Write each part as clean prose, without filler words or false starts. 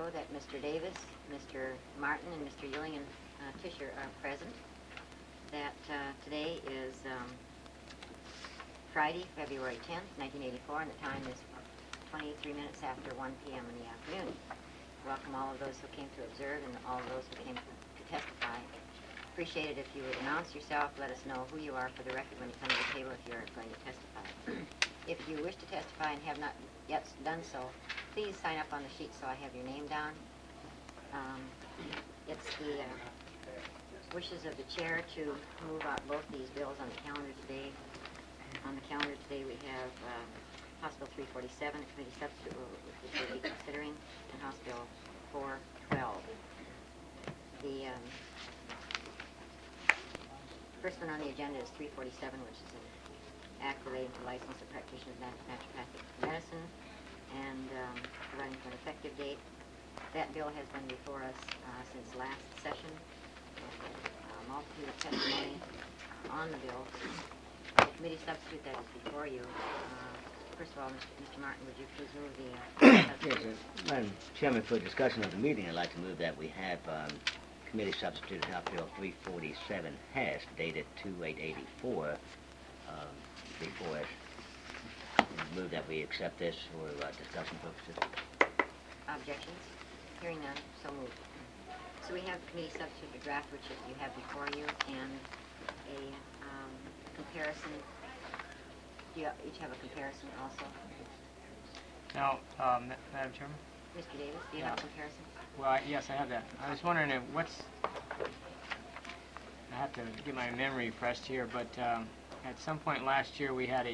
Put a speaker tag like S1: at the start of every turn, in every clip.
S1: show that Mr. Davis, Mr. Martin, and Mr. Ewing and Tischer are present. That today is Friday, February 10th, 1984, and the time is 23 minutes after 1 p.m. in the afternoon. Welcome all of those who came to observe and all of those who came to testify. Appreciate it if you would announce yourself, let us know who you are for the record when you come to the table if you're going to testify. If you wish to testify and have not yet done so, please sign up on the sheet so I have your name down. It's the wishes of the chair to move out both these bills on the calendar today. On the calendar today we have House Bill 347, a committee substitute, which we'll be considering, and House Bill 412. The first one on the agenda is 347, which is an act relating to license of practitioners of naturopathic medicine and providing for an effective date. That bill has been before us since last session. A multitude of testimony on the bill. The committee substitute that is before you. First of all, Mr. Martin, would you please move the substitute?
S2: Yes, Madam Chairman, for discussion of the meeting, I'd like to move that we have committee substitute House Bill 347 has dated 2/8/84 before us. Move that we accept this for discussion purposes.
S1: Objections? Hearing none, so moved. So we have committee substitute the draft which you have before you and a comparison. Do you each have a comparison also?
S3: Now, Madam Chairman?
S1: Mr. Davis, do you have a comparison?
S3: Well, yes, I have that. I was wondering if I have to get my memory refreshed here, but at some point last year we had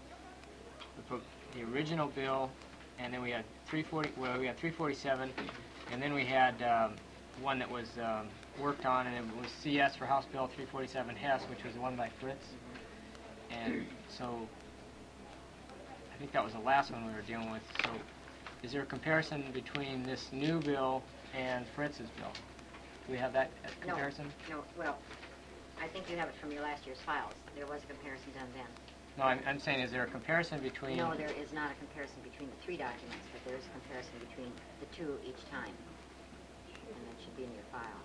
S3: the original bill, and then we had 347, and then we had one that was worked on, and it was CS for House Bill 347 Hess, which was the one by Fritz. And so I think that was the last one we were dealing with. So is there a comparison between this new bill and Fritz's bill? Do we have that comparison?
S1: No. Well, I think you have it from your last year's files. There was a comparison done then.
S3: No, I'm saying, is there a comparison between...
S1: No, there is not a comparison between the three documents, but there is a comparison between the two each time. And that should be in your file.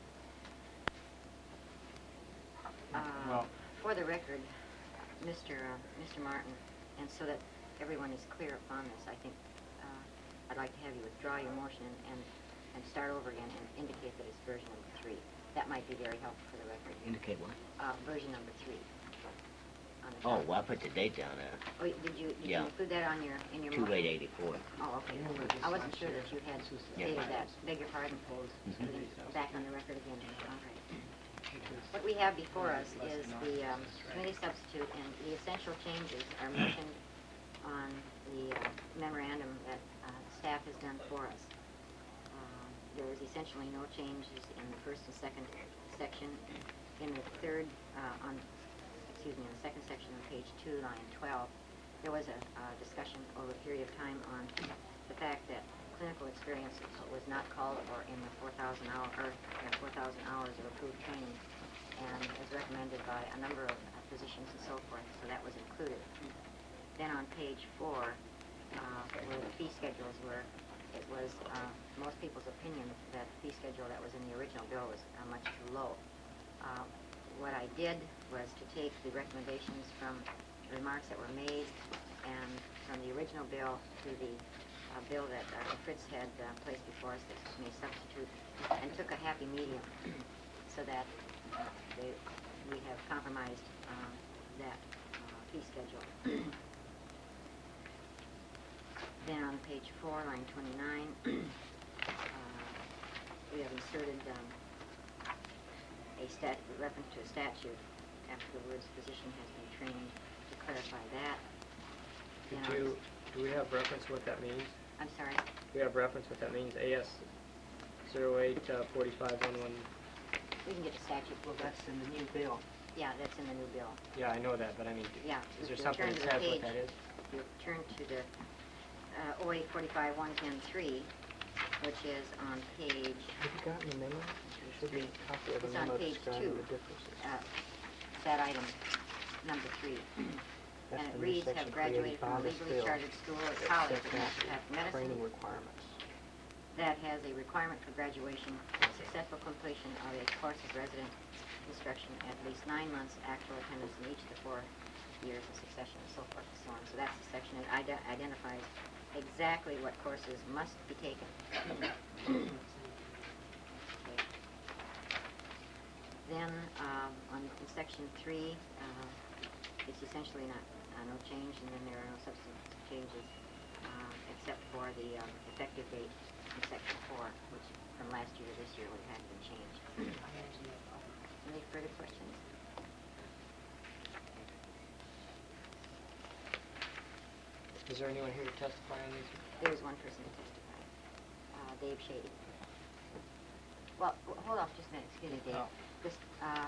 S3: Well,
S1: for the record, Mr. Martin, and so that everyone is clear upon this, I think I'd like to have you withdraw your motion and start over again and indicate that it's version number 3. That might be very helpful for the record.
S2: Indicate what?
S1: Version number 3.
S2: Oh, well, I put the date down there.
S1: Oh, did you include that on in your motion?
S2: 2/8/84.
S1: Oh, okay. I wasn't sure that you had stated that. Beg your pardon. Back on the record again. All right. What we have before us is the committee substitute, and the essential changes are mentioned on the memorandum that staff has done for us. There is essentially no changes in the first and second section. In the third, in the second section on page 2, line 12, there was a discussion over a period of time on the fact that clinical experience was not called for in the 4,000 hours of approved training, and as recommended by a number of physicians and so forth, so that was included. Then on page 4, where the fee schedules were, it was most people's opinion that the fee schedule that was in the original bill was much too low. What I did was to take the recommendations from the remarks that were made and from the original bill to the bill that Fritz had placed before us, that may substitute, and took a happy medium so that we have compromised that fee schedule. Then on page 4, line 29, we have inserted a reference to a statute after the words physician has been trained to clarify that.
S3: do we have reference what that means?
S1: I'm sorry?
S3: Do we have reference what that means? AS 08-4511.
S1: We can get the statute.
S4: Well, that's in the new bill.
S1: Yeah, that's in the new bill.
S3: Yeah, I know that, but I mean,
S1: Yeah.
S3: is there
S1: If you
S3: something
S1: turn
S3: that
S1: to the
S3: says
S1: page,
S3: what that is?
S1: You turn to the 08-45-110-3, which is on page...
S4: Have you gotten the memo? There should be a copy of the
S1: It's on
S4: memo
S1: page
S4: describing
S1: 2.
S4: the differences.
S1: That item, number 3.
S4: That's
S1: And it
S4: the new
S1: reads,
S4: section
S1: have graduated
S4: created by
S1: from a
S4: this
S1: legally
S4: bill
S1: chartered school or
S4: that
S1: college
S4: sets
S1: in
S4: out
S1: naturopathic medicine.
S4: training requirements.
S1: that has a requirement for graduation, successful completion of a course of resident instruction, at least 9 months actual attendance in each of the 4 years of succession, and so forth and so on. So that's the section that identifies exactly what courses must be taken. Okay. Then, in section 3, it's essentially no change, and then there are no substantive changes, except for the effective date in section 4, which from last year to this year hadn't been changed. Any further questions?
S3: Is there anyone here to testify on these?
S1: There's one person to testify, Dave Shady. Well, hold off just a minute, excuse me, Dave.
S3: Oh.
S1: This,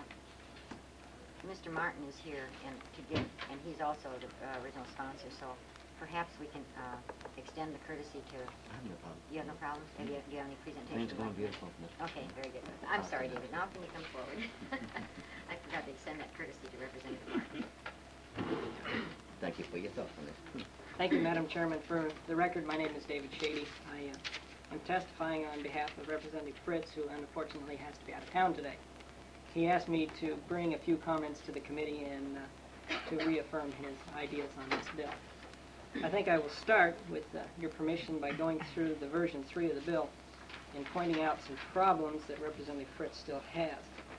S1: Mr. Martin is here, and he's also the original sponsor, so perhaps we can extend the courtesy to...
S2: I have no problem.
S1: You have no problem? Do you have any presentation?
S2: Things are going beautiful.
S1: Okay, very good. I'm sorry, David. Now can you come forward? I forgot to extend that courtesy to Representative Martin.
S2: Thank you for your thoughts on this.
S4: Thank you, Madam Chairman. For the record, my name is David Shady. I'm testifying on behalf of Representative Fritz, who unfortunately has to be out of town today. He asked me to bring a few comments to the committee and to reaffirm his ideas on this bill. I think I will start, with your permission, by going through the version 3 of the bill and pointing out some problems that Representative Fritz still has.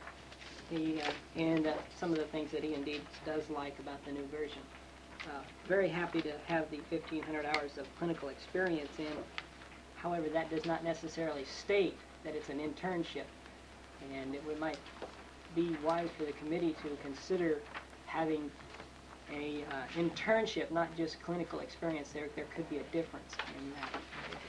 S4: And some of the things that he indeed does like about the new version. Very happy to have the 1,500 hours of clinical experience in. However, that does not necessarily state that it's an internship. And it might be wise for the committee to consider having a internship, not just clinical experience. There could be a difference in that.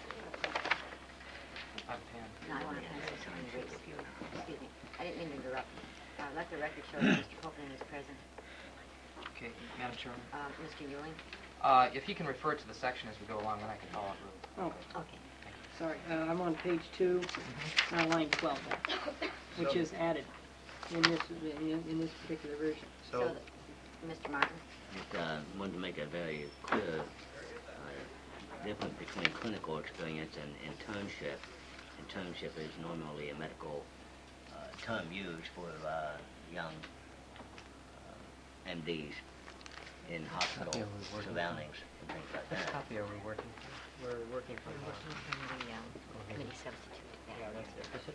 S1: No, I want to say something. Excuse me. I didn't mean to interrupt. Let the record show that Mr. Copeland is present.
S5: Okay, Madam Chairman.
S1: Mr. Ewing?
S5: If he can refer to the section as we go along, then I can follow up.
S4: Oh,
S1: Okay.
S4: sorry. I'm on page 2, line 12, which is added in this particular version.
S1: So, Mr. Martin?
S2: Just wanted to make a very clear difference between clinical experience and internship. Internship is normally a medical term used for young MDs in hospital surroundings and things like
S5: Which
S2: that.
S5: copy are we working from?
S3: We're working from...
S1: From the committee substitute.
S3: Yeah, that's it. Is it?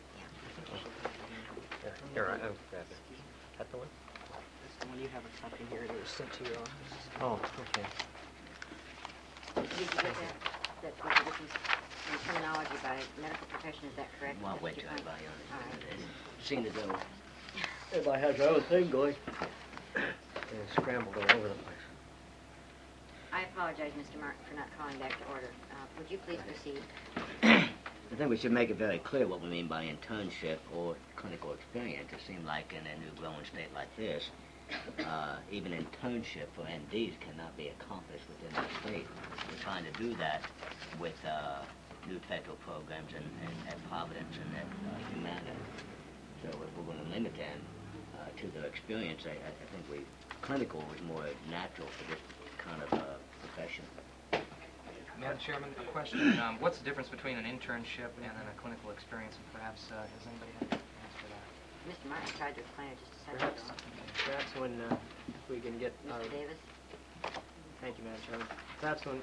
S1: Yeah.
S3: Here, I'll grab it. That the one?
S4: That's the one you have a copy here that was sent to your office.
S3: Oh, okay.
S1: Did you get that? That was the difference in terminology by medical profession, is that correct?
S2: Well, I'll wait
S1: Mr.
S2: till
S1: Dupont?
S2: everybody
S1: All right.
S2: seen the bill. Everybody has their own thing going.
S3: It's scrambled all over the place.
S1: I apologize, Mr. Martin, for not calling back to order. Would you please proceed?
S2: I think we should make it very clear what we mean by internship or clinical experience. It seems like in a new growing state like this, even internship for MDs cannot be accomplished within the state. We're trying to do that with new federal programs at Providence and at Humana. So if we're going to limit them to their experience, I think clinical is more natural for this kind of profession.
S5: Madam Chairman, a question. What's the difference between an internship and then a clinical experience? And perhaps, has anybody had an answer to that?
S1: Mr. Martin tried to explain it just a second
S3: Perhaps,
S1: ago.
S3: perhaps when we can get...
S1: Mr. Davis?
S3: Thank you, Madam Chairman. Perhaps when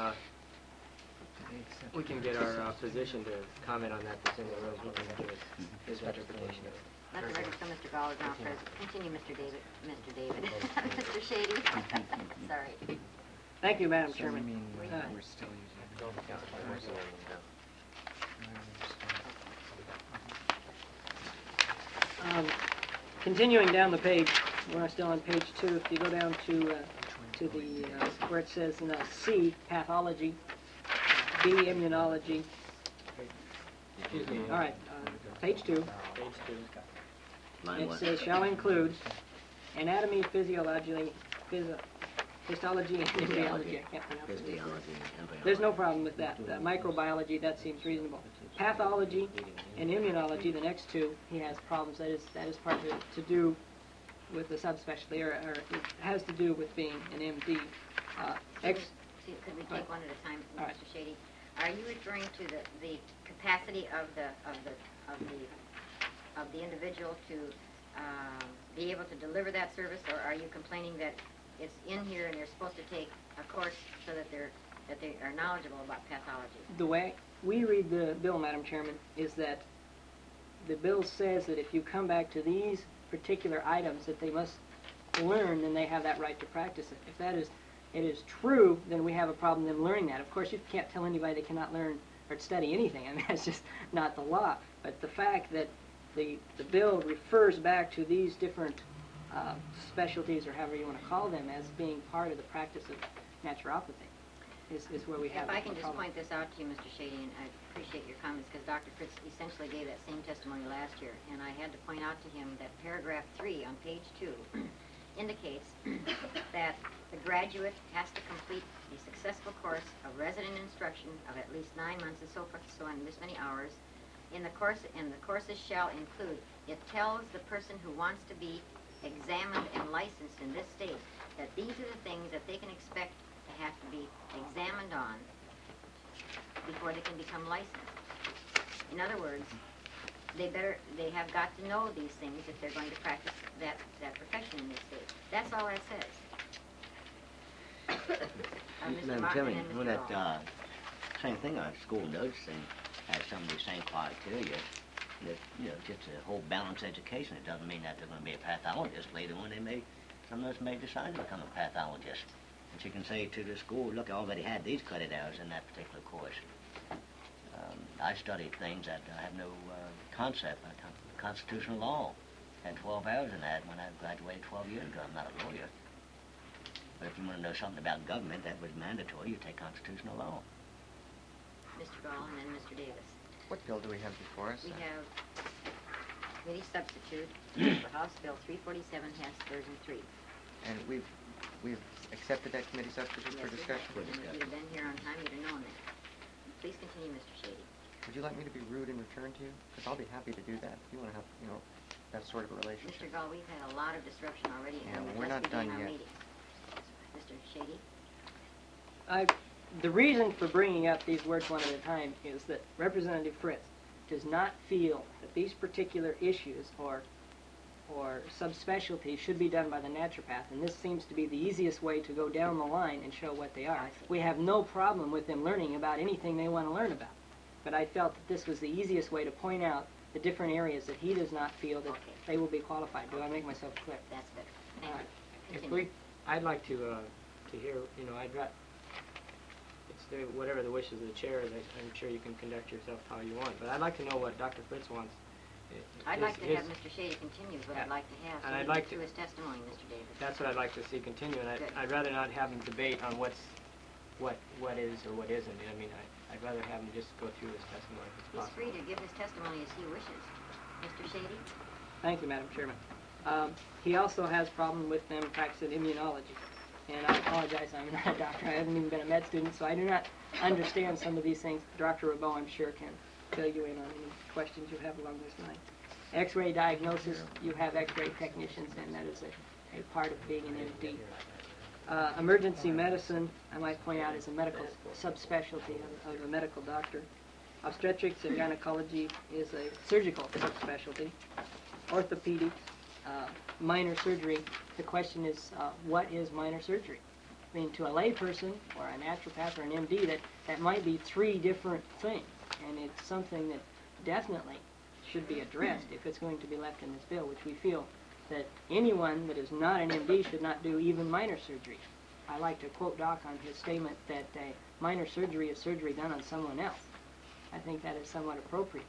S3: we can get our physician to comment on that that's in the room, he can give us his interpretation of it.
S1: Let the record show Mr. Gall is now present. Continue, Mr. David. Mr. David. Mr. Shady. Sorry.
S4: Thank you, Madam Chairman.
S5: We're still using...
S4: Continuing down the page, we're still on page 2. If you go down to the where it says C, pathology, B, immunology.
S3: Excuse me.
S4: All right, page 2.
S3: Page 2.
S2: Line
S4: It
S2: one.
S4: says shall include anatomy, physiology, histology, and embryology. I can't pronounce it.
S2: Physiology and embryology.
S4: There's no problem with that. Microbiology, that seems reasonable. Pathology and immunology, the next two, he has problems. That is partly to do with the subspecialty, or it has to do with being an MD.
S1: See, could we take one at a time,
S4: All right.
S1: Mr. Shady? are you referring to the capacity of the individual to be able to deliver that service, or are you complaining that it's in here and they're supposed to take a course so that they are knowledgeable about pathology?
S4: The way we read the bill, Madam Chairman, is that the bill says that if you come back to these particular items that they must learn, then they have that right to practice it. If it is true, then we have a problem them learning that. Of course, you can't tell anybody they cannot learn or study anything. I mean, that's just not the law. But the fact that the bill refers back to these different specialties, or however you want to call them, as being part of the practice of naturopathy is where we have
S1: If I can
S4: the
S1: just
S4: problem.
S1: point this out to you, Mr. Shady, and I appreciate your comments, because Dr. Fritz essentially gave that same testimony last year, and I had to point out to him that paragraph 3 on page 2 indicates that the graduate has to complete a successful course of resident instruction of at least 9 months and so forth and so on, this many hours. In the course, and the courses shall include, it tells the person who wants to be examined and licensed in this state that these are the things that they can expect to have to be examined on before they can become licensed. In other words, they have got to know these things if they're going to practice that profession in this state. That's all that says. Mr.
S2: Madam
S1: Martin
S2: Chairman,
S1: and
S2: when
S1: Mr.
S2: that
S1: Gall.
S2: same thing on school notes thing has some of the same criteria. That, just a whole balanced education. It doesn't mean that they're going to be a pathologist. Later on, some of us may decide to become a pathologist. And she can say to the school, look, I already had these credit hours in that particular course. I studied things that I have no concept. Constitutional law. Had 12 hours in that when I graduated 12 years ago. I'm not a lawyer. But if you want to know something about government, that was mandatory. You take constitutional law.
S1: Mr. Gall and then Mr. Davis.
S6: What bill do we have before us?
S1: We have committee substitute for House Bill 347, Hess, 3rd and 3.
S6: And we've accepted that committee substitute for discussion?
S2: For
S1: If
S2: discussion.
S1: you'd have been here on time, you'd have known that. Please continue, Mr. Shady.
S6: Would you like me to be rude in return to you? Because I'll be happy to do that. If you want to have, that sort of a
S1: Mr.
S6: relationship.
S1: Gall, we've had a lot of disruption already,
S6: Yeah,
S1: and
S6: we're
S1: let's
S6: not
S1: begin
S6: done
S1: our
S6: yet.
S1: meeting. Mr. Shady?
S4: The reason for bringing up these words one at a time is that Representative Fritz does not feel that these particular issues or subspecialties should be done by the naturopath, and this seems to be the easiest way to go down the line and show what they are.
S1: I see.
S4: We have no problem with them learning about anything they want to learn about, but I felt that this was the easiest way to point out the different areas that he does not feel that
S1: Okay.
S4: they will be qualified. Do I make myself clear?
S1: That's better. Thank
S4: All right.
S1: you.
S3: If
S1: Continue.
S3: I'd like to hear, whatever the wishes of the chair is, I'm sure you can conduct yourself how you want, but I'd like to know what Dr. Fritz wants.
S1: I'd like to
S3: His-
S1: have Mr. Shady continue, what I'd like to have, so
S3: And
S1: he
S3: I'd
S1: can
S3: like
S1: get
S3: to-
S1: through his testimony, Mr. Davis.
S3: That's what I'd like to see continue, and
S1: Good.
S3: I'd rather not have him debate on what is or what isn't. I mean, I'd rather have him just go through his testimony if it's
S1: He's
S3: possible.
S1: free to give his testimony as he wishes. Mr. Shady?
S4: Thank you, Madam Chairman. He also has problem with them practicing immunology. And I apologize, I'm not a doctor. I haven't even been a med student, so I do not understand some of these things. Dr. Rabot, I'm sure, can fill you in on any questions you have along this line. X-ray diagnosis, you have X-ray technicians, and that is a part of being an MD. Emergency medicine, I might point out, is a medical subspecialty of a medical doctor. Obstetrics and gynecology is a surgical subspecialty. Orthopedics, minor surgery. The question is, what is minor surgery? I mean, to a layperson or a naturopath or an MD, that might be 3 different things, and it's something that definitely should be addressed if it's going to be left in this bill, which we feel that anyone that is not an MD should not do even minor surgery. I like to quote Doc on his statement that minor surgery is surgery done on someone else. I think that is somewhat appropriate.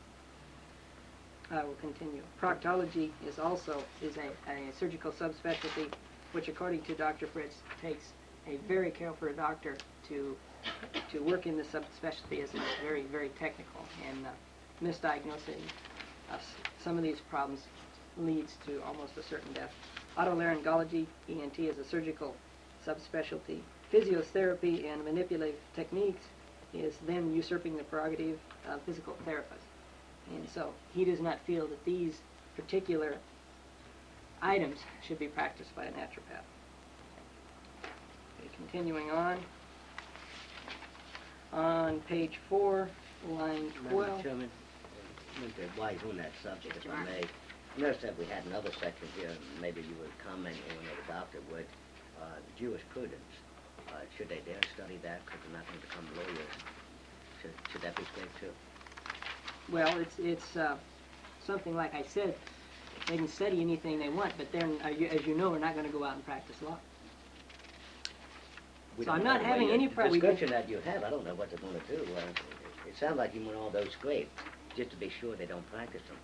S4: I will continue. Proctology is also a surgical subspecialty, which according to Dr. Fritz takes a very careful doctor to work in the subspecialty, as it's very, very technical, and misdiagnosing some of these problems leads to almost a certain death. Otolaryngology, ENT, is a surgical subspecialty. Physiotherapy and manipulative techniques is then usurping the prerogative of physical therapists. And so he does not feel that these particular items should be practiced by a naturopath. Okay, continuing on. On page 4, line
S2: Madam
S4: 12.
S2: Chairman, Mr. Wise, on that subject, if I
S1: Sure.
S2: may, notice that we had another section here, maybe you would comment on it, the doctor would, jurisprudence. Should they dare study that, because they're not going to become lawyers? Should that be straight too?
S4: Well, it's something like I said, they can study anything they want, but then, as you know, we're not going to go out and practice law.
S2: We
S4: So
S2: don't
S4: I'm
S2: know
S4: not
S2: the
S4: having
S2: way
S4: any
S2: the
S4: problem.
S2: description that you have, I don't know what they're going to do. It sounds like you want all those scraped, just to be sure they don't practice them.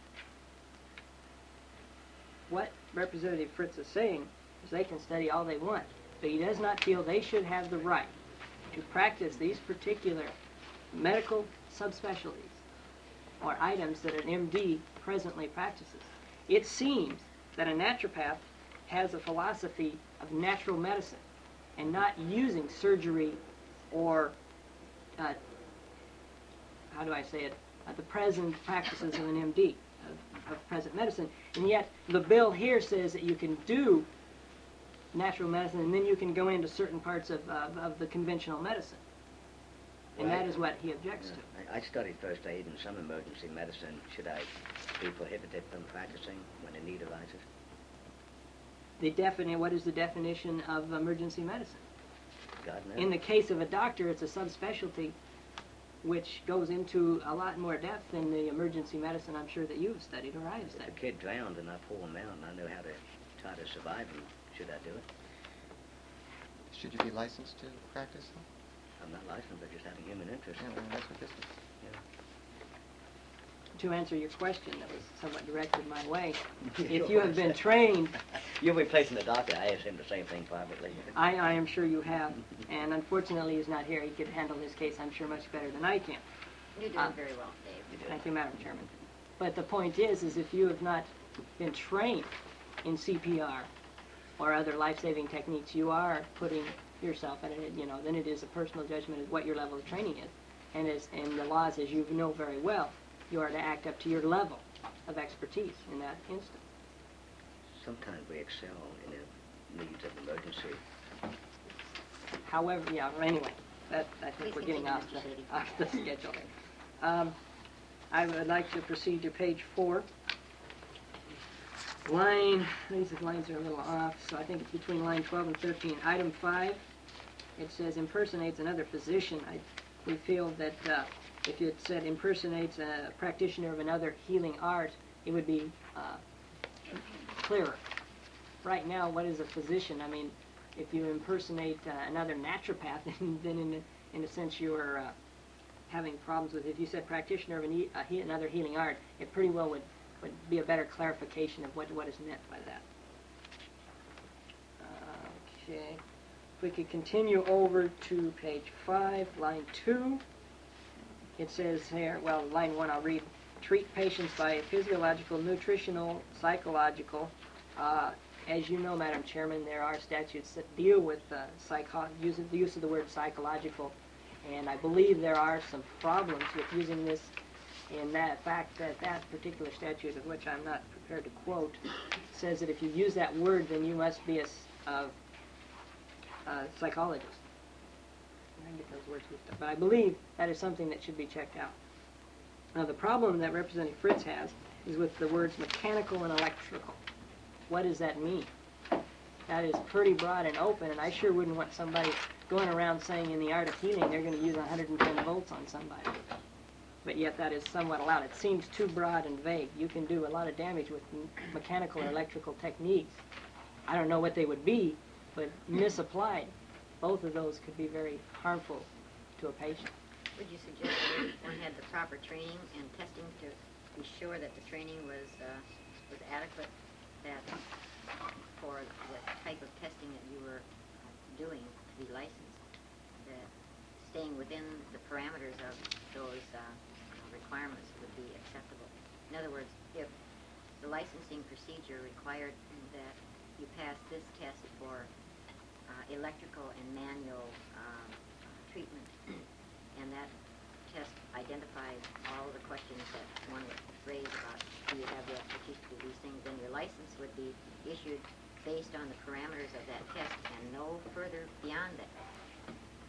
S4: What Representative Fritz is saying is they can study all they want, but he does not feel they should have the right to practice these particular medical subspecialties or items that an MD presently practices. It seems that a naturopath has a philosophy of natural medicine and not using surgery or, how do I say it, the present practices of an MD, of present medicine. And yet the bill here says that you can do natural medicine and then you can go into certain parts of the conventional medicine. And
S2: Right.
S4: that is what he objects to.
S2: I studied first aid and some emergency medicine. Should I be prohibited from practicing when a need arises?
S4: What is the definition of emergency medicine?
S2: God knows.
S4: In the case of a doctor, it's a subspecialty which goes into a lot more depth than the emergency medicine I'm sure that you've studied or I have
S2: If a
S4: studied.
S2: kid drowned and I pull him out and I know how to try to survive him, should I do it?
S6: Should you be licensed to practice?
S2: I'm not licensed, but just having human interest.
S6: Yeah, well, that's what this is.
S4: To answer your question that was somewhat directed my way, if you have been trained,
S2: You're replacing the doctor. I asked him the same thing privately.
S4: I am sure you have, and unfortunately he's not here. He could handle his case, I'm sure, much better than I can.
S1: You're doing very well, Dave.
S2: You do.
S4: Thank you, Madam Chairman. But the point is if you have not been trained in CPR or other life-saving techniques, you are putting yourself at it, then it is a personal judgment of what your level of training is. And the laws, as you know very well, you are to act up to your level of expertise in that instance.
S2: Sometimes we excel in the needs of emergency.
S4: However, anyway, I think
S1: Please
S4: we're getting off
S1: continue, Mr.
S4: off the schedule. I would like to proceed to page 4. These lines are a little off, so I think it's between line 12 and 13. Item 5, it says impersonates another physician. We feel that if it said impersonates a practitioner of another healing art, it would be clearer. Right now, what is a physician? I mean, if you impersonate another naturopath, then in a sense you are having problems with it. If you said practitioner of another healing art, it pretty well would be a better clarification of what is meant by that. Okay. If we could continue over to page 5, line 2. It says here, well, line 1 I'll read. Treat patients by physiological, nutritional, psychological. As you know, Madam Chairman, there are statutes that deal with the use of the word psychological, and I believe there are some problems with using this in that fact that particular statute, of which I'm not prepared to quote, says that if you use that word, then you must be a psychologist. I get those words mixed up, but I believe that is something that should be checked out. Now, the problem that Representative Fritz has is with the words mechanical and electrical. What does that mean? That is pretty broad and open, and I sure wouldn't want somebody going around saying in the art of healing they're going to use 110 volts on somebody. But yet that is somewhat allowed. It seems too broad and vague. You can do a lot of damage with mechanical or electrical techniques. I don't know what they would be, but misapplied, both of those could be very harmful to a patient.
S1: Would you suggest that one had the proper training and testing to be sure that the training was adequate, that for the type of testing that you were doing to be licensed, that staying within the parameters of those requirements would be acceptable? In other words, if the licensing procedure required that you pass this test for electrical and manual treatment, and that test identified all the questions that one would raise about do you have the expertise to do these things, then your license would be issued based on the parameters of that test and no further beyond that.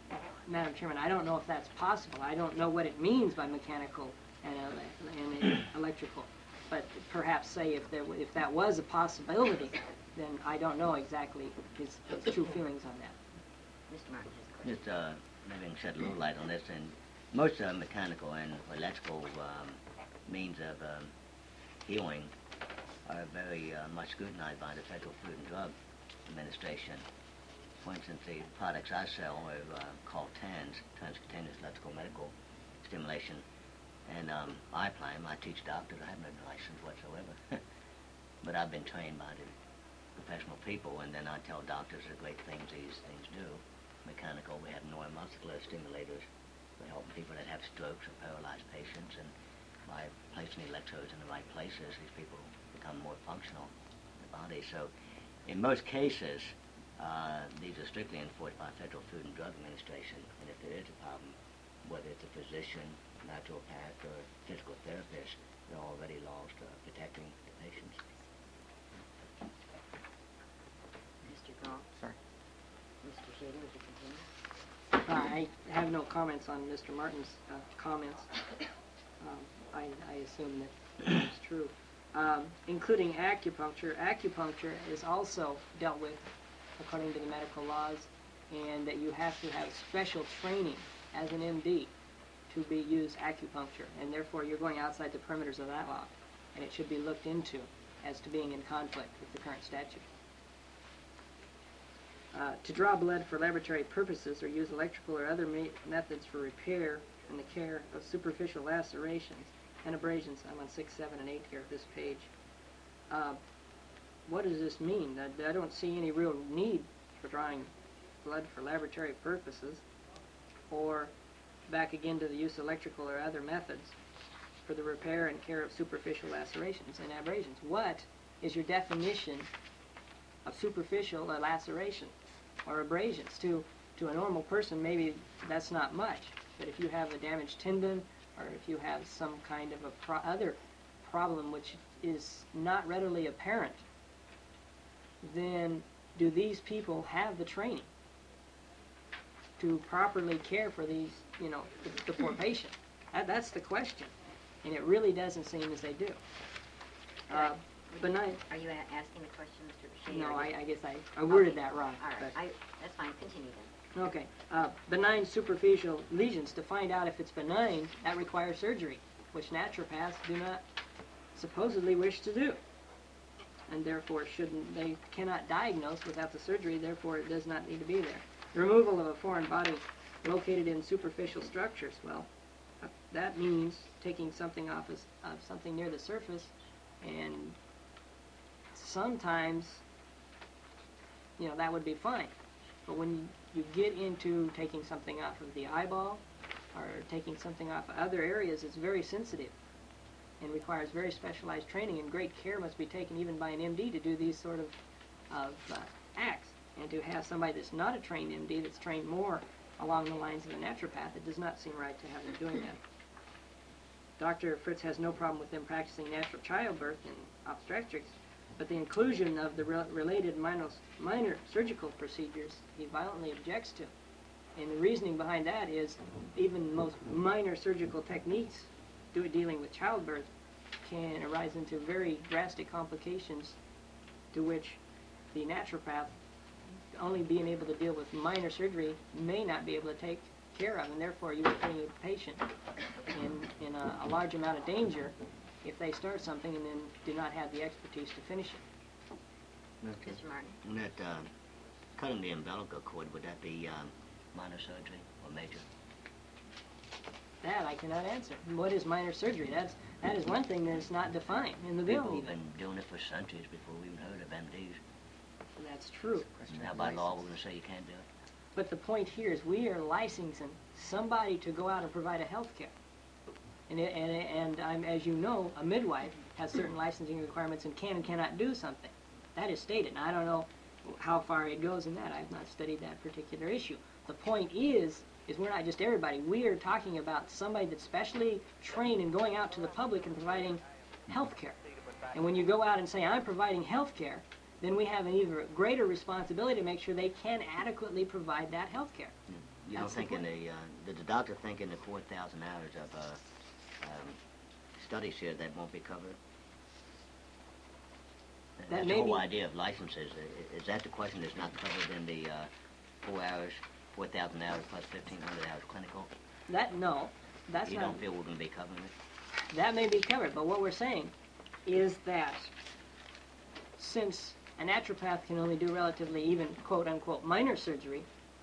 S4: Madam Chairman, I don't know if that's possible. I don't know what it means by mechanical and electrical. But perhaps say if that was a possibility, then I don't know exactly his true feelings on that.
S1: Mr. Martin has a question.
S2: Just maybe I can shed a little light on this. And most mechanical and electrical means of healing are very much scrutinized by the Federal Food and Drug Administration. For instance, the products I sell are called TANs, transcutaneous electrical medical stimulation. And I apply them. I teach doctors. I have no license whatsoever. But I've been trained by the professional people, and then I tell doctors the great things these things do. Mechanical, we have neuromuscular stimulators. We help people that have strokes or paralyzed patients, and by placing the electrodes in the right places, these people become more functional in the body. So in most cases, these are strictly enforced by Federal Food and Drug Administration, and if there is a problem, whether it's a physician, naturopath, or physical therapist, there are already laws protecting the patients.
S1: Mr. Gall?
S6: Sorry.
S1: Mr. Shady, would you continue?
S4: I have no comments on Mr. Martin's comments. I assume that it's true. Including acupuncture. Acupuncture is also dealt with according to the medical laws, and that you have to have special training as an MD to use acupuncture, and therefore you're going outside the perimeters of that law, and it should be looked into as to being in conflict with the current statute. To draw blood for laboratory purposes or use electrical or other methods for repair and the care of superficial lacerations and abrasions. I'm on 6, 7, and 8 here of this page. What does this mean? I don't see any real need for drawing blood for laboratory purposes, or back again to the use of electrical or other methods for the repair and care of superficial lacerations and abrasions. What is your definition of superficial laceration or abrasions? To a normal person, maybe that's not much, but if you have a damaged tendon, or if you have some kind of a other problem which is not readily apparent, then do these people have the training to properly care for these, the poor patient? That's the question, and it really doesn't seem as they do. Benign.
S1: Are you asking the question, Mr. Shady?
S4: No, I guess I worded that wrong.
S1: All right,
S4: but-
S1: that's fine. Continue then.
S4: Okay. Benign superficial lesions. To find out if it's benign, that requires surgery, which naturopaths do not supposedly wish to do, and therefore they cannot diagnose without the surgery. Therefore, it does not need to be there. The removal of a foreign body located in superficial structures. Well, that means taking something off of something near the surface, and sometimes, that would be fine. But when you get into taking something off of the eyeball or taking something off of other areas, it's very sensitive and requires very specialized training, and great care must be taken even by an MD to do these sort of acts. And to have somebody that's not a trained MD, that's trained more along the lines of a naturopath, it does not seem right to have them doing that. Dr. Fritz has no problem with them practicing natural childbirth and obstetrics, but the inclusion of the related minor surgical procedures he violently objects to. And the reasoning behind that is even most minor surgical techniques dealing with childbirth can arise into very drastic complications to which the naturopath, only being able to deal with minor surgery, may not be able to take care of, and therefore you are putting a patient in a large amount of danger if they start something and then do not have the expertise to finish it.
S2: Okay.
S1: Mr. Martin?
S2: And that cutting the umbilical cord, would that be minor surgery or major?
S4: That I cannot answer. What is minor surgery? That is one thing that's not defined in the bill
S2: People have
S4: even.
S2: been doing it for centuries before we even heard of MDs.
S4: That's true.
S2: Now by law, we're going to say you can't do it.
S4: But the point here is we are licensing somebody to go out and provide a health care. And I'm, as you know, a midwife has certain licensing requirements and can and cannot do something. That is stated. Now, I don't know how far it goes in that. I have not studied that particular issue. The point is we're not just everybody. We are talking about somebody that's specially trained in going out to the public and providing health care. And when you go out and say, I'm providing health care, then we have an even greater responsibility to make sure they can adequately provide that health care.
S2: You don't
S4: That's the
S2: think in
S4: point.
S2: did the doctor think in the 4,000 hours of studies here that won't be covered?
S4: That
S2: That's
S4: may
S2: the whole
S4: be-
S2: idea of licenses. Is that the question that's not covered in the 4 hours, 4,000 hours plus 1,500 hours clinical?
S4: No, that's
S2: You
S4: not.
S2: don't feel we're going to be covering it?
S4: That may be covered, but what we're saying is that since a naturopath can only do relatively even quote-unquote minor surgery,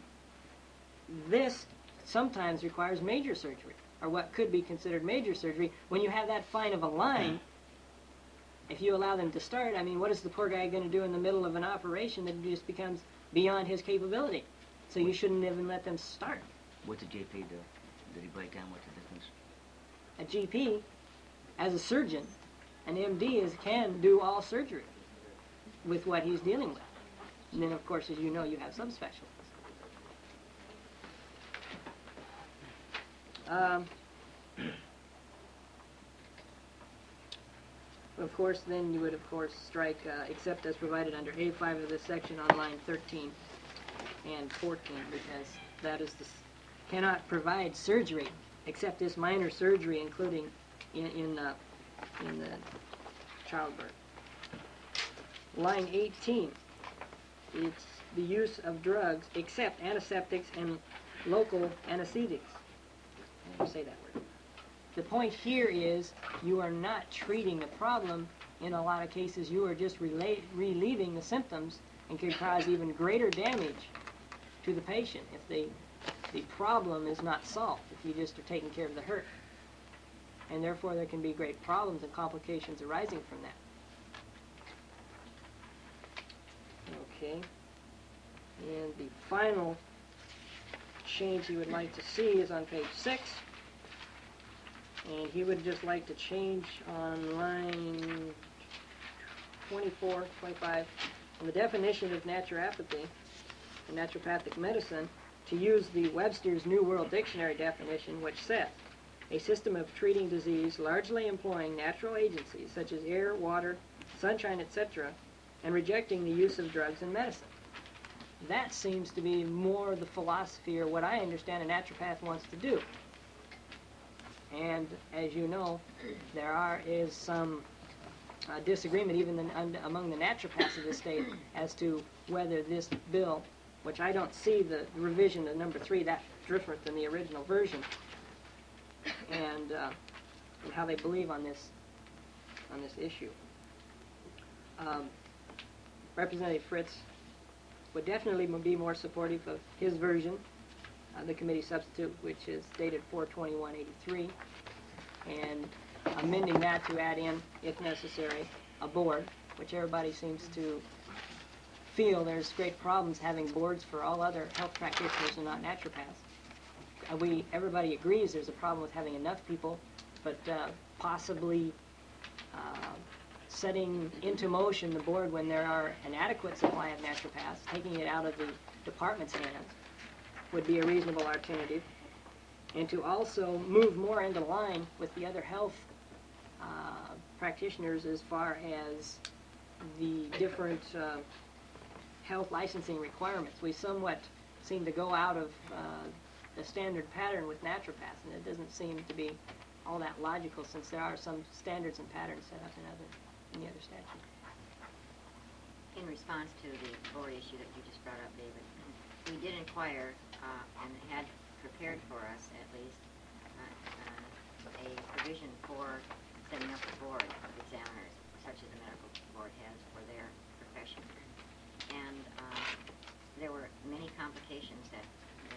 S4: this sometimes requires major surgery, or what could be considered major surgery. When you have that fine of a line, if you allow them to start, I mean, what is the poor guy going to do in the middle of an operation that just becomes beyond his capability? So you shouldn't even let them start.
S2: What's the GP do? Did he break down what's the difference?
S4: A GP, as a surgeon, an MD can do all surgery with what he's dealing with. And then, of course, as you know, you have subspecialties. Of course, then you would, of course, strike except as provided under A5 of this section on line 13 and 14, because that is cannot provide surgery except this minor surgery, including in the childbirth. Line 18, it's the use of drugs except antiseptics and local anesthetics. I never say that word. The point here is you are not treating the problem. In a lot of cases, you are just relieving the symptoms and can cause even greater damage to the patient if the problem is not solved, if you just are taking care of the hurt. And therefore, there can be great problems and complications arising from that. Okay. And the final change he would like to see is on page 6. And he would just like to change on line 24, 25, on the definition of naturopathy and naturopathic medicine to use the Webster's New World Dictionary definition, which says, a system of treating disease largely employing natural agencies such as air, water, sunshine, etc., and rejecting the use of drugs and medicine. That seems to be more the philosophy, or what I understand a naturopath wants to do. And as you know, there is some disagreement even among the naturopaths of the state as to whether this bill, which I don't see the revision of number 3 that different than the original version, and how they believe on this issue. Representative Fritz would definitely be more supportive of his version, the committee substitute, which is dated 4/21/83, and amending that to add in, if necessary, a board, which everybody seems to feel there's great problems having boards for all other health practitioners and not naturopaths. Everybody agrees there's a problem with having enough people, but possibly setting into motion the board when there are an adequate supply of naturopaths, taking it out of the department's hands, would be a reasonable alternative. And to also move more into line with the other health practitioners as far as the different health licensing requirements. We somewhat seem to go out of the standard pattern with naturopaths, and it doesn't seem to be all that logical since there are some standards and patterns set up in the other statute.
S1: In response to the board issue that you just brought up, David, we did inquire and had prepared for us at least a provision for setting up a board of examiners, such as the medical board has for their profession. And there were many complications that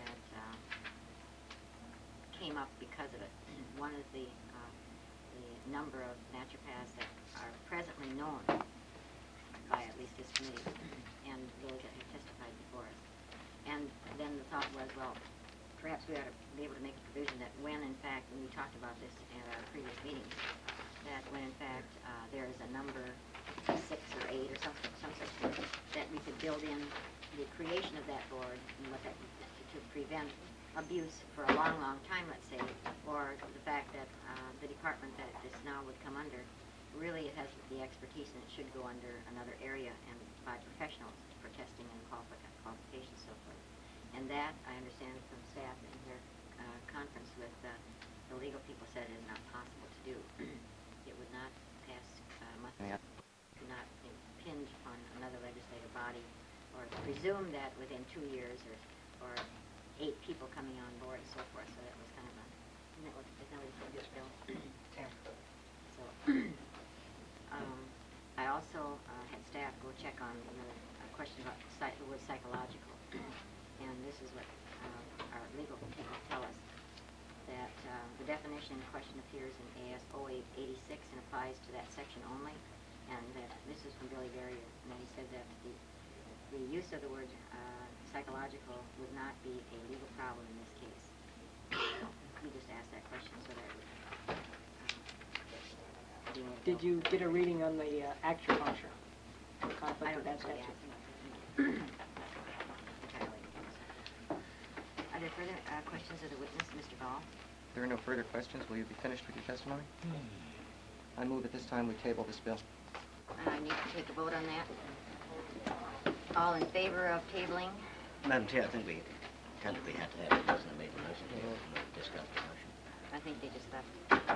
S1: came up because of it. One is the number of naturopaths that are presently known by at least this committee and those that have testified before us. And then the thought was, well, perhaps we ought to be able to make a provision that when, in fact, and we talked about this at our previous meetings, that when, in fact, there is a number 6 or 8 or some such thing, that we could build in the creation of that board and what that to prevent abuse for a long, long time, let's say, or the fact that the department that this now would come under really has the expertise and it should go under another area and by professionals for testing and qualifications and so forth. And that, I understand from staff in their conference with the legal people said it is not possible to do. It would not pass,
S6: Yeah.
S1: not impinge on another legislative body, or presume that within 2 years or 8 people coming on board and so forth. So that was kind of a, isn't that what you said, this bill? So, I also had staff go check on a question about the word psychological, and this is what our legal people tell us, that the definition in question appears in AS 0886 and applies to that section only, and that this is from Billy Barrier, and he said that the use of the word psychological would not be a legal problem in this case. So we just asked that question so that it would
S4: Did you get a reading on the acupuncture? The
S1: I
S4: conflict
S1: don't
S4: with that
S1: think so,
S4: statute?
S1: entirely. Are there further questions of the witness, Mr. Gall?
S6: If there are no further questions, will you be finished with your testimony? I move at this time we table this bill.
S1: I need to take a vote on that. All in favor of tabling?
S2: Madam Chair, I think we technically have to have a person that made the motion to discuss the motion.
S1: I think they just left.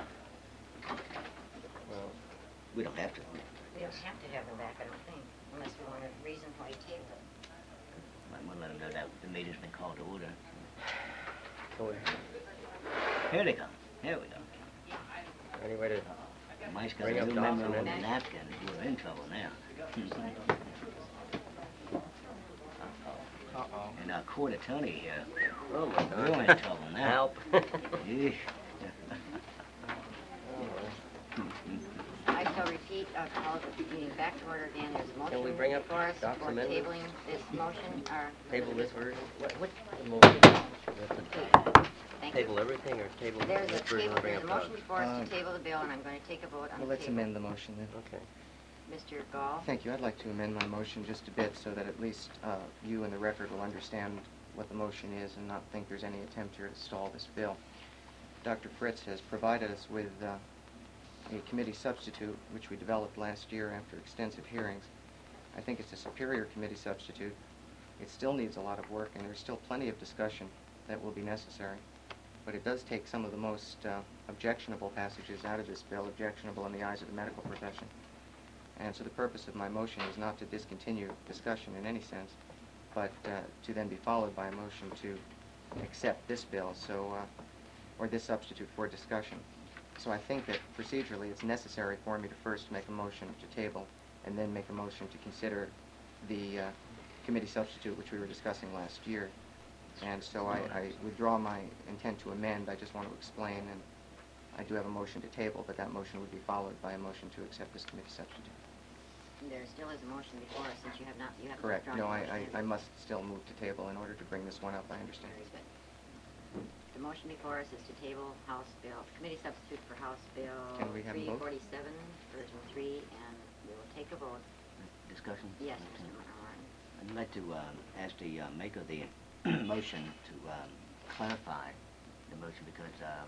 S6: Well,
S2: We don't have to.
S1: We don't have to have them back, I don't think, unless we want a reason why you tabled it.
S2: Might want to let them know that the meeting's been called to order.
S7: Go ahead.
S2: Here they come. Here we go.
S7: Any way to
S2: Mike's got
S7: Bring
S2: a
S7: up
S2: new
S7: Dawson
S2: member on the
S7: and-
S2: napkin. We're in trouble now.
S3: Uh-oh.
S2: And our court attorney here.
S7: Oh my God.
S2: We're in trouble now.
S7: Help.
S2: Yeesh.
S1: I shall repeat, call the meeting back to order again. There's a motion
S7: Can we bring up
S1: before us
S7: Doc's
S1: for
S7: amendment?
S1: tabling this motion, or...
S7: Table this version?
S2: What?
S7: The motion.
S1: Thank you.
S7: Table everything or table
S1: There's a
S7: this version
S1: table,
S7: and bring
S1: there's a
S7: up
S1: motion
S7: Doug's?
S1: before us to table the bill, and I'm going to take a vote on
S6: well,
S1: the
S6: let's
S1: table.
S6: amend the motion then.
S7: Okay.
S1: Mr. Gall?
S6: Thank you. I'd like to amend my motion just a bit so that at least you and the record will understand what the motion is and not think there's any attempt here to stall this bill. Dr. Fritz has provided us with a committee substitute, which we developed last year after extensive hearings. I think it's a superior committee substitute. It still needs a lot of work, and there's still plenty of discussion that will be necessary. But it does take some of the most objectionable passages out of this bill, objectionable in the eyes of the medical profession. And so the purpose of my motion is not to discontinue discussion in any sense, but to then be followed by a motion to accept this bill, so or this substitute for discussion. So I think that procedurally it's necessary for me to first make a motion to table and then make a motion to consider the committee substitute which we were discussing last year. And so I withdraw my intent to amend. I just want to explain, and I do have a motion to table, but that motion would be followed by a motion to accept this committee substitute.
S1: There still is a motion before us, since you have not
S6: Correct.
S1: withdrawn
S6: No,
S1: your motion.
S6: I must still move to table in order to bring this one up, I understand.
S1: Very good. The motion before us is to table House Bill, committee substitute for House Bill
S6: Can we have a vote?
S1: 347, version 3, and we will take a vote.
S2: Discussion?
S1: Yes, Mr. Martin.
S2: I'd like to ask the maker of the motion to clarify the motion because I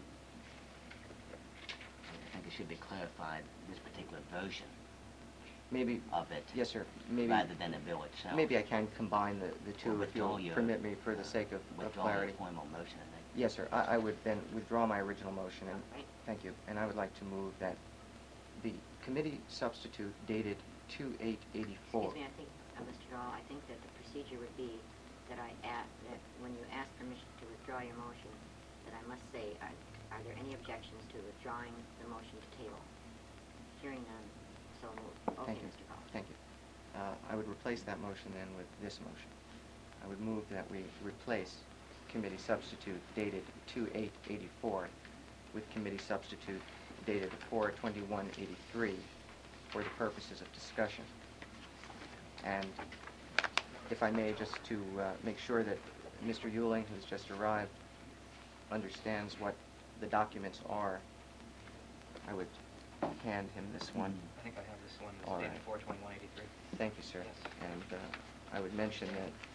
S2: think it should be clarified, this particular version
S6: Maybe,
S2: of it,
S6: yes, sir. Maybe,
S2: rather than the bill itself.
S6: maybe I can combine the two
S2: Or
S6: if you'll
S2: withdraw your,
S6: permit me for the sake of
S2: withdraw
S6: clarity.
S2: your formal motion, I think.
S6: Yes, sir. I would then withdraw my original motion, and
S1: Right.
S6: thank you. And I would like to move that the committee substitute dated 2/8/84.
S1: Excuse me, I think, Mr. Gall, I think that the procedure would be that that when you ask permission to withdraw your motion, that I must say, are there any objections to withdrawing the motion to table? Hearing none, so moved. Okay,
S6: Thank you.
S1: Mr. Gall.
S6: Thank you. I would replace that motion then with this motion. I would move that we replace committee substitute dated 2/8/84 with committee substitute dated 4/21/83 for the purposes of discussion. And if I may, just to make sure that Mr. Euling, who's just arrived, understands what the documents are, I would hand him this one.
S5: I think I have this one
S6: All
S5: that's
S6: right.
S5: dated 4/21/83.
S6: Thank you, sir.
S5: Yes.
S6: And I would mention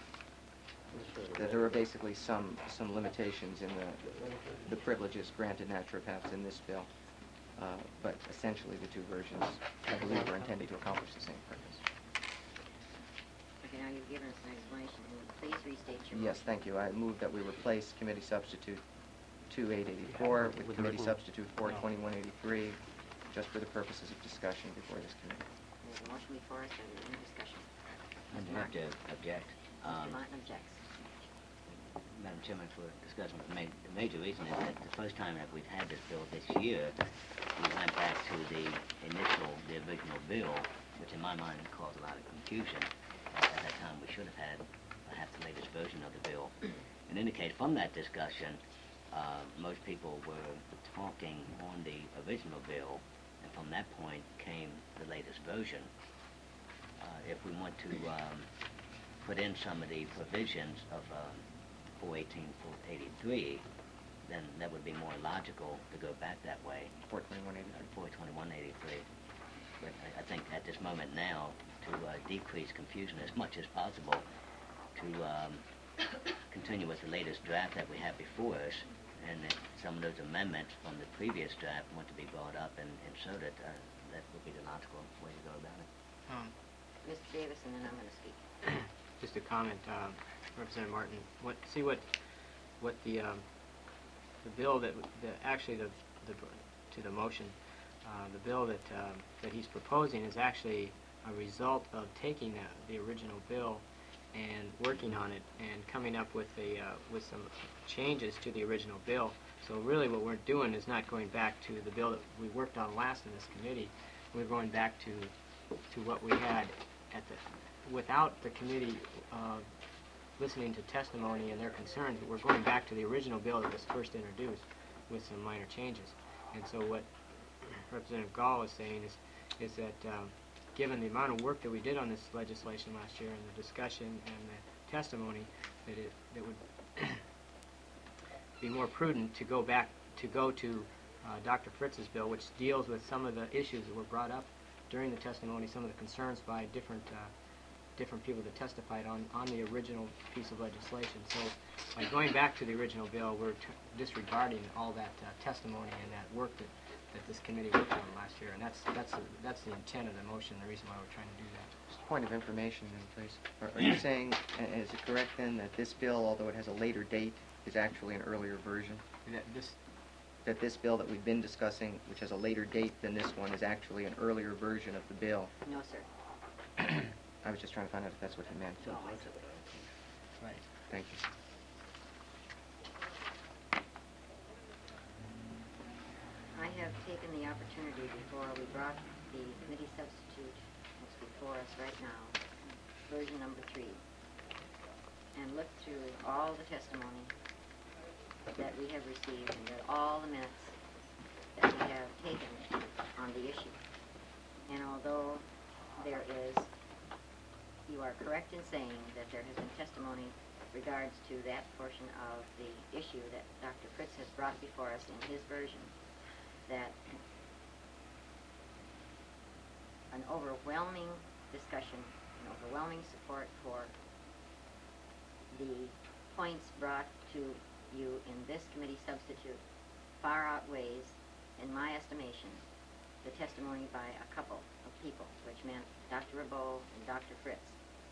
S6: that there are basically some limitations in the privileges granted naturopaths in this bill, but essentially the two versions, I believe, are intended to accomplish the same purpose.
S1: Okay, Okay, now you've given us an explanation, and please restate your
S6: Yes,
S1: motion.
S6: thank you. I move that we replace committee substitute 2884 with
S7: with the
S6: committee
S7: written-
S6: substitute 42183, just for the purposes of discussion before this committee.
S1: There's a motion before us, and any discussion.
S2: I do have to object.
S1: Mr. Martin objects.
S2: Madam Chairman, for discussion, the major reason is that the first time that we've had this bill this year, we went back to the original bill, which in my mind caused a lot of confusion. At that time, we should have had perhaps the latest version of the bill. In any case, from that discussion, most people were talking on the original bill, and from that point came the latest version. If we want to put in some of the provisions of 418, 483, then that would be more logical to go back that way.
S6: 42183.
S2: 42183. But I think at this moment now, to decrease confusion as much as possible, to continue with the latest draft that we have before us, and that some of those amendments from the previous draft want to be brought up and inserted, that would be the logical way to go about it.
S1: Mr. Davis, and then I'm going to speak.
S3: Just a comment, Representative Martin. What the bill that actually to the motion, the bill that he's proposing is actually a result of taking the original bill and working on it and coming up with some changes to the original bill. So really, what we're doing is not going back to the bill that we worked on last in this committee. We're going back to what we had without the committee listening to testimony and their concerns. We're going back to the original bill that was first introduced with some minor changes. And so what Representative Gall is saying is that given the amount of work that we did on this legislation last year and the discussion and the testimony, that it would be more prudent to go to Dr. Fritz's bill, which deals with some of the issues that were brought up during the testimony, some of the concerns by different people that testified on the original piece of legislation. So by going back to the original bill, we're disregarding all that testimony and that work that this committee worked on last year, and that's the intent of the motion, the reason why we're trying to do that.
S6: Just a point of information then, please. Are you saying, is it correct then, that this bill, although it has a later date, is actually an earlier version? That this bill that we've been discussing, which has a later date than this one, is actually an earlier version of the bill?
S1: No, sir.
S6: I was just trying to find out if that's what he meant.
S2: So,
S3: Right.
S6: Thank you.
S1: I have taken the opportunity before we brought the committee substitute that's before us right now, version number 3, and looked through all the testimony that we have received and read all the minutes that we have taken on the issue. And although you are correct in saying that there has been testimony regards to that portion of the issue that Dr. Fritz has brought before us in his version, that an overwhelming discussion, an overwhelming support for the points brought to you in this committee substitute far outweighs, in my estimation, the testimony by a couple of people, which meant Dr. Rabot and Dr. Fritz.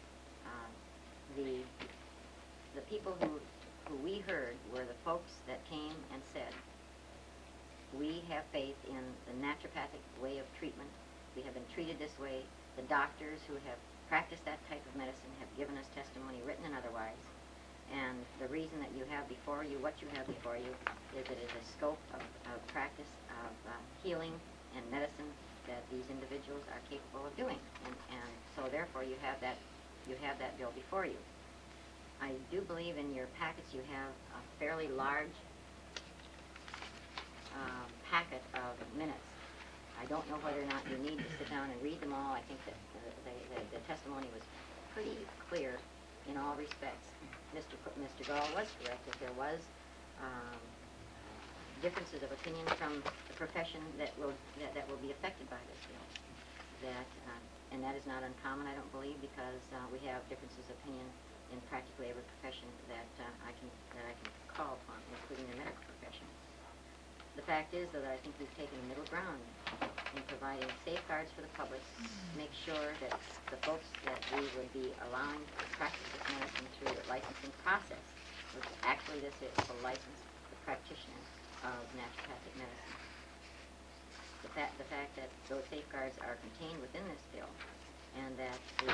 S1: The people who we heard were the folks that came and said, we have faith in the naturopathic way of treatment. We have been treated this way. The doctors who have practiced that type of medicine have given us testimony, written and otherwise. And the reason that you have before you, what you have before you, is it is a scope of practice of healing and medicine that these individuals are capable of doing. And so therefore you have that bill before you. I do believe in your packets you have a fairly large packet of minutes. I don't know whether or not you need to sit down and read them all. I think that the testimony was pretty clear in all respects. Mr. Gall was correct that there was differences of opinion from the profession that will be affected by this bill. And that is not uncommon, I don't believe, because we have differences of opinion in practically every profession that I can call upon, including the medical profession. The fact is, though, that I think we've taken a middle ground in providing safeguards for the public, make sure that the folks that we would be allowing to practice this medicine through the licensing process, which actually this is, will license the practitioner of naturopathic medicine. The fact that those safeguards are contained within this bill, and that the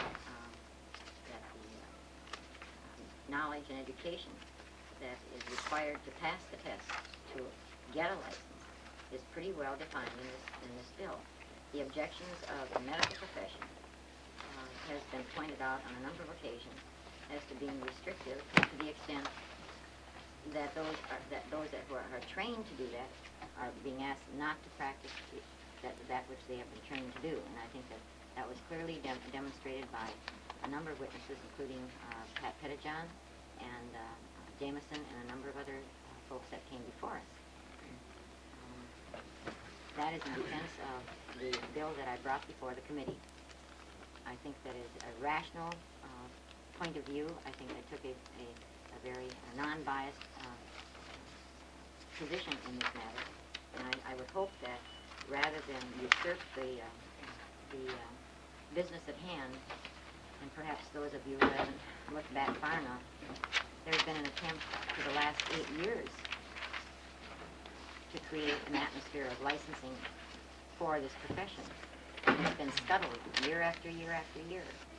S1: knowledge and education that is required to pass the test to get a license is pretty well defined in this bill. The objections of the medical profession has been pointed out on a number of occasions as to being restrictive to the extent that those that are trained to do that are being asked not to practice that which they have been trained to do. And I think that was clearly demonstrated by a number of witnesses, including Pat Pettijohn and Jameson and a number of other folks that came before us. That is in defense of the bill that I brought before the committee. I think that is a rational point of view. I think I took a very non-biased position in this matter. And I would hope that rather than usurp the business at hand, and perhaps those of you who haven't looked back far enough, there's been an attempt for the last 8 years to create an atmosphere of licensing for this profession. And it's been scuttled year after year after year.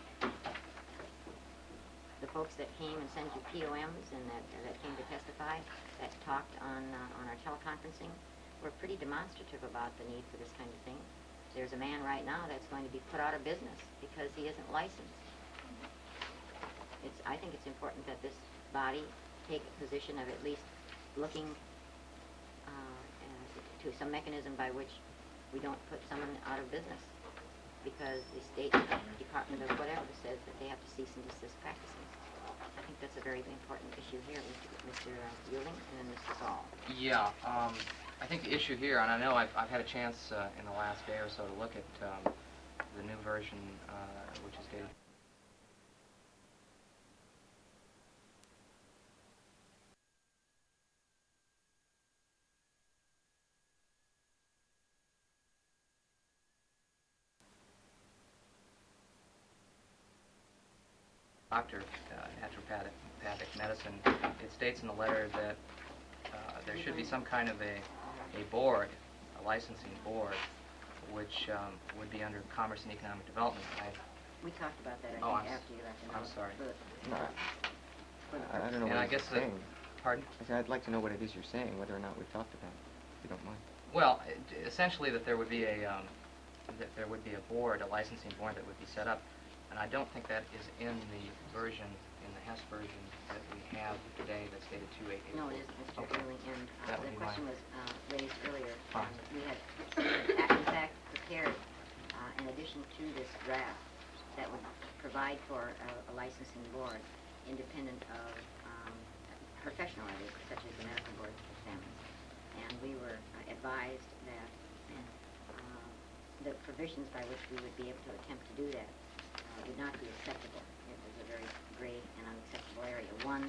S1: The folks that came and sent you POMs and that came to testify, that talked on our teleconferencing, were pretty demonstrative about the need for this kind of thing. There's a man right now that's going to be put out of business because he isn't licensed. I think it's important that this body take a position of at least looking to some mechanism by which we don't put someone out of business because the State Department of whatever says that they have to cease and desist practicing. I think that's a very important issue here, Mr. Euling and then Mr. Saul.
S5: Yeah, I think the issue here, and I know I've had a chance in the last day or so to look at the new version, which is dated Dr. Naturopathic medicine. It states in the letter that there should be some kind of a board, a licensing board, which would be under Commerce and Economic Development.
S1: We talked about that,
S5: Oh,
S1: I
S5: I'm
S1: think, after you left.
S5: I'm sorry.
S6: No, I don't know
S5: And
S6: what
S5: I guess
S6: you're saying.
S5: Pardon?
S6: I said I'd like to know what it is you're saying, whether or not we've talked about it, if you don't mind.
S5: Well, essentially that there would be a board, a licensing board that would be set up, and I don't think that is in the version, in the Hess version that we have today that's dated 2/8/84.
S1: No, it isn't, Mr.
S5: Okay.
S1: Euling, and
S5: That would
S1: the
S5: be
S1: question
S5: mine.
S1: was raised earlier.
S5: Fine.
S1: We had, in fact, prepared, in addition to this draft, that would provide for a licensing board independent of professional areas, such as the medical board examines. And we were advised that the provisions by which we would be able to attempt to do that would not be acceptable. It was a very gray and unacceptable area. One,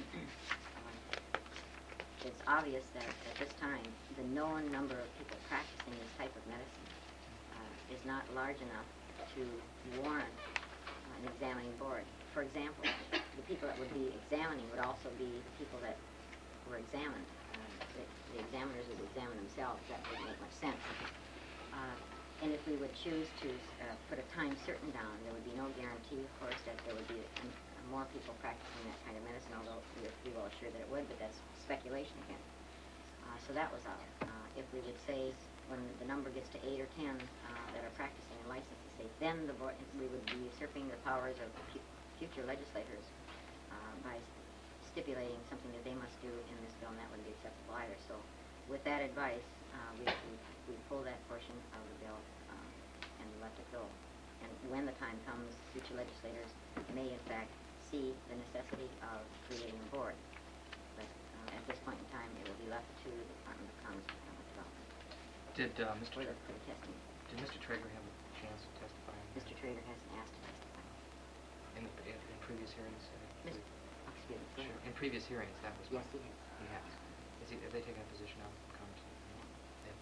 S1: it's obvious that at this time, the known number of people practicing this type of medicine is not large enough to warrant an examining board. For example, the people that would be examining would also be the people that were examined. The examiners would examine themselves. That wouldn't make much sense. And if we would choose to put a time certain down, there would be no guarantee, of course, that there would be more people practicing that kind of medicine, although we will assure that it would, but that's speculation again. So that was out. If we would say, when the number gets to 8 or 10 that are practicing and licensed to say, then the board, we would be usurping the powers of future legislators by stipulating something that they must do in this bill, and that wouldn't be acceptable either. So with that advice, we pull that portion of the bill and let it go. And when the time comes, future legislators may in fact see the necessity of creating a board. But at this point in time, it will be left to the Department of Commerce and Economic Development.
S5: Did
S1: For the testing.
S5: Did Mr. Traeger have a chance to testify?
S1: Mr. Traeger hasn't asked to testify.
S5: In previous hearings?
S1: Excuse me. go
S5: Sure.
S1: ahead.
S5: In previous hearings, that was
S1: Yes, he has.
S5: he has. Have they taken a position on Commerce? They have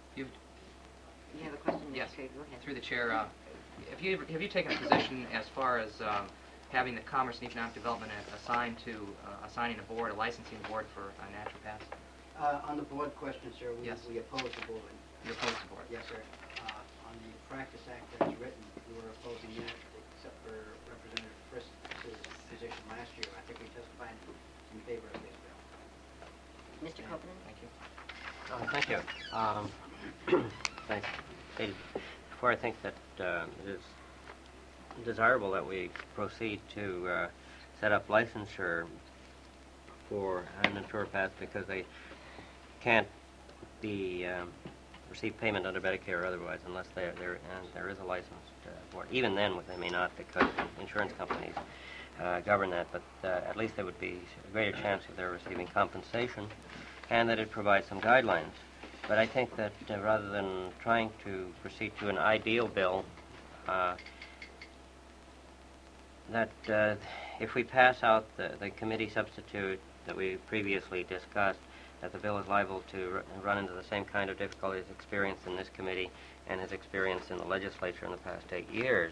S5: You've,
S1: You have a question, Mr.
S5: Yes.
S1: Shade? Go ahead.
S5: through the chair, have you taken a position as far as having the Commerce and Economic Development assigned to assigning a board, a licensing board for naturopaths?
S8: On the board question, sir,
S5: Yes.
S8: we oppose the board.
S5: You're opposed to board?
S8: Yes, sir. On the Practice Act that's written, we were opposing that, except for Representative Frist's position last year. I think we testified in favor of this bill.
S1: Mr. Copeland?
S5: Thank you.
S7: Thank you. Thanks. Hey, before I think that it is desirable that we proceed to set up licensure for naturopaths because they can't be receive payment under Medicare or otherwise unless there is a licensed board. Even then, they may not because insurance companies govern that. But at least there would be a greater chance of their receiving compensation, and that it provides some guidelines. But I think that rather than trying to proceed to an ideal bill, that if we pass out the committee substitute that we previously discussed, that the bill is liable to run into the same kind of difficulties experienced in this committee and has experienced in the legislature in the past 8 years.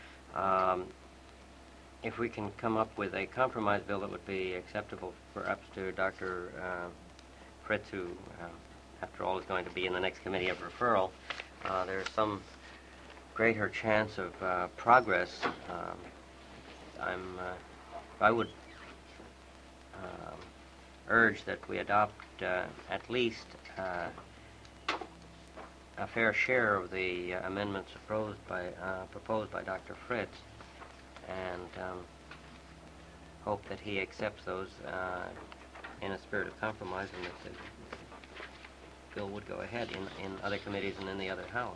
S7: If we can come up with a compromise bill that would be acceptable perhaps to Dr. Fritz, who after all is going to be in the next committee of referral, there's some greater chance of progress. I would urge that we adopt at least a fair share of the amendments proposed by Dr. Fritz, and hope that he accepts those in a spirit of compromise, and that the bill would go ahead in other committees and in the other house.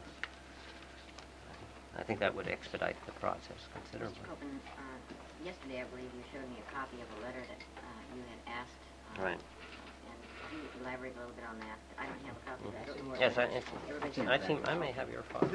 S7: I think that would expedite the process considerably.
S1: Mr. Copeland, yesterday I believe you showed me a copy of a letter that you had asked.
S7: Right.
S1: And could you elaborate a little bit on that? I don't have a copy of that.
S7: Yes, I may have your file.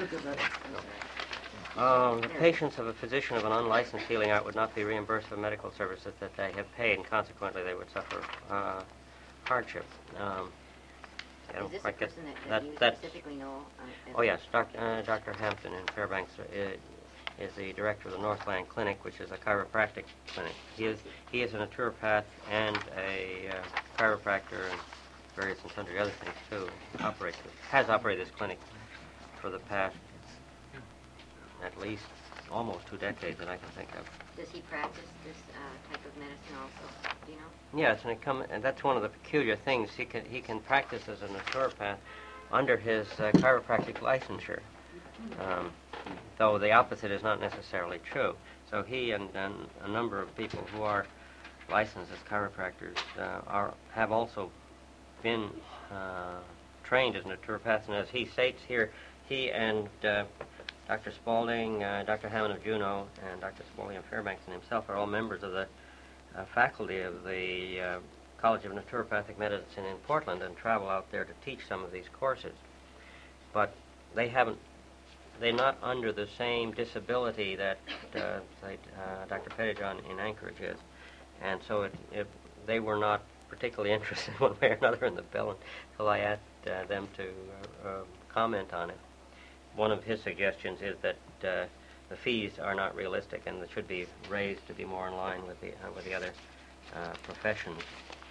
S7: The patients of a physician of an unlicensed healing art would not be reimbursed for medical services that they have paid, and consequently they would suffer hardship.
S1: Is this a person that you
S7: that's-
S1: specifically know?
S7: Oh yes, Dr. Hampton in Fairbanks is the director of the Northland Clinic, which is a chiropractic clinic. He is a naturopath and a chiropractor and various and sundry other things too. Has operated this clinic for the past at least almost 2 decades that I can think of.
S1: Does he practice this type of medicine also? Do you know?
S7: Yes, and that's one of the peculiar things. He can practice as a naturopath under his chiropractic licensure, though the opposite is not necessarily true. So he and a number of people who are licensed as chiropractors have also been trained as naturopaths, and as he states here, he and Dr. Spaulding, Dr. Hammond of Juneau, and Dr. Spaulding of Fairbanks and himself are all members of the faculty of the College of Naturopathic Medicine in Portland and travel out there to teach some of these courses. But they're not under the same disability that Dr. Pettijohn in Anchorage is. And so they were not particularly interested one way or another in the bill until I asked them to comment on it. One of his suggestions is that the fees are not realistic and that should be raised to be more in line with the other professions.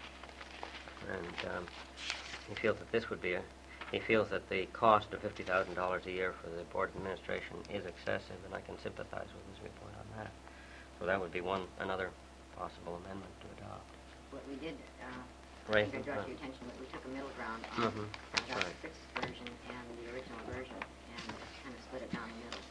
S7: And he feels that he feels that the cost of $50,000 a year for the board administration is excessive, and I can sympathize with his viewpoint on that. So that would be another possible amendment to adopt.
S1: What we did,
S7: Right.
S1: I think I brought to your attention that we took a middle ground on Dr.
S7: Right.
S1: Fritz's version and the original version, and kind of split it down the middle.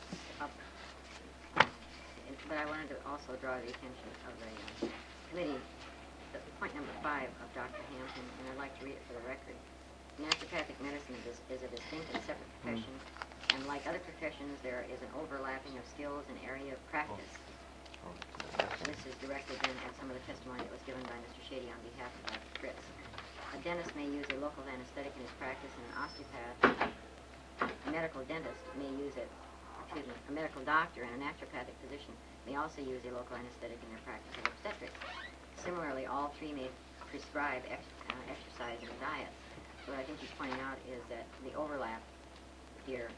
S1: But I wanted to also draw the attention of the committee, point number 5 of Dr. Hampton, and I'd like to read it for the record. Naturopathic medicine is a distinct and separate profession, and like other professions, there is an overlapping of skills and area of practice. And this is directed then at some of the testimony that was given by Mr. Shady on behalf of Dr. Fritz. A dentist may use a local anesthetic in his practice, and an osteopath, a medical dentist may use it, a medical doctor and a naturopathic physician may also use a local anesthetic in their practice of obstetrics. Similarly, all three may prescribe exercise and diet. what I think he's pointing out is that the overlap here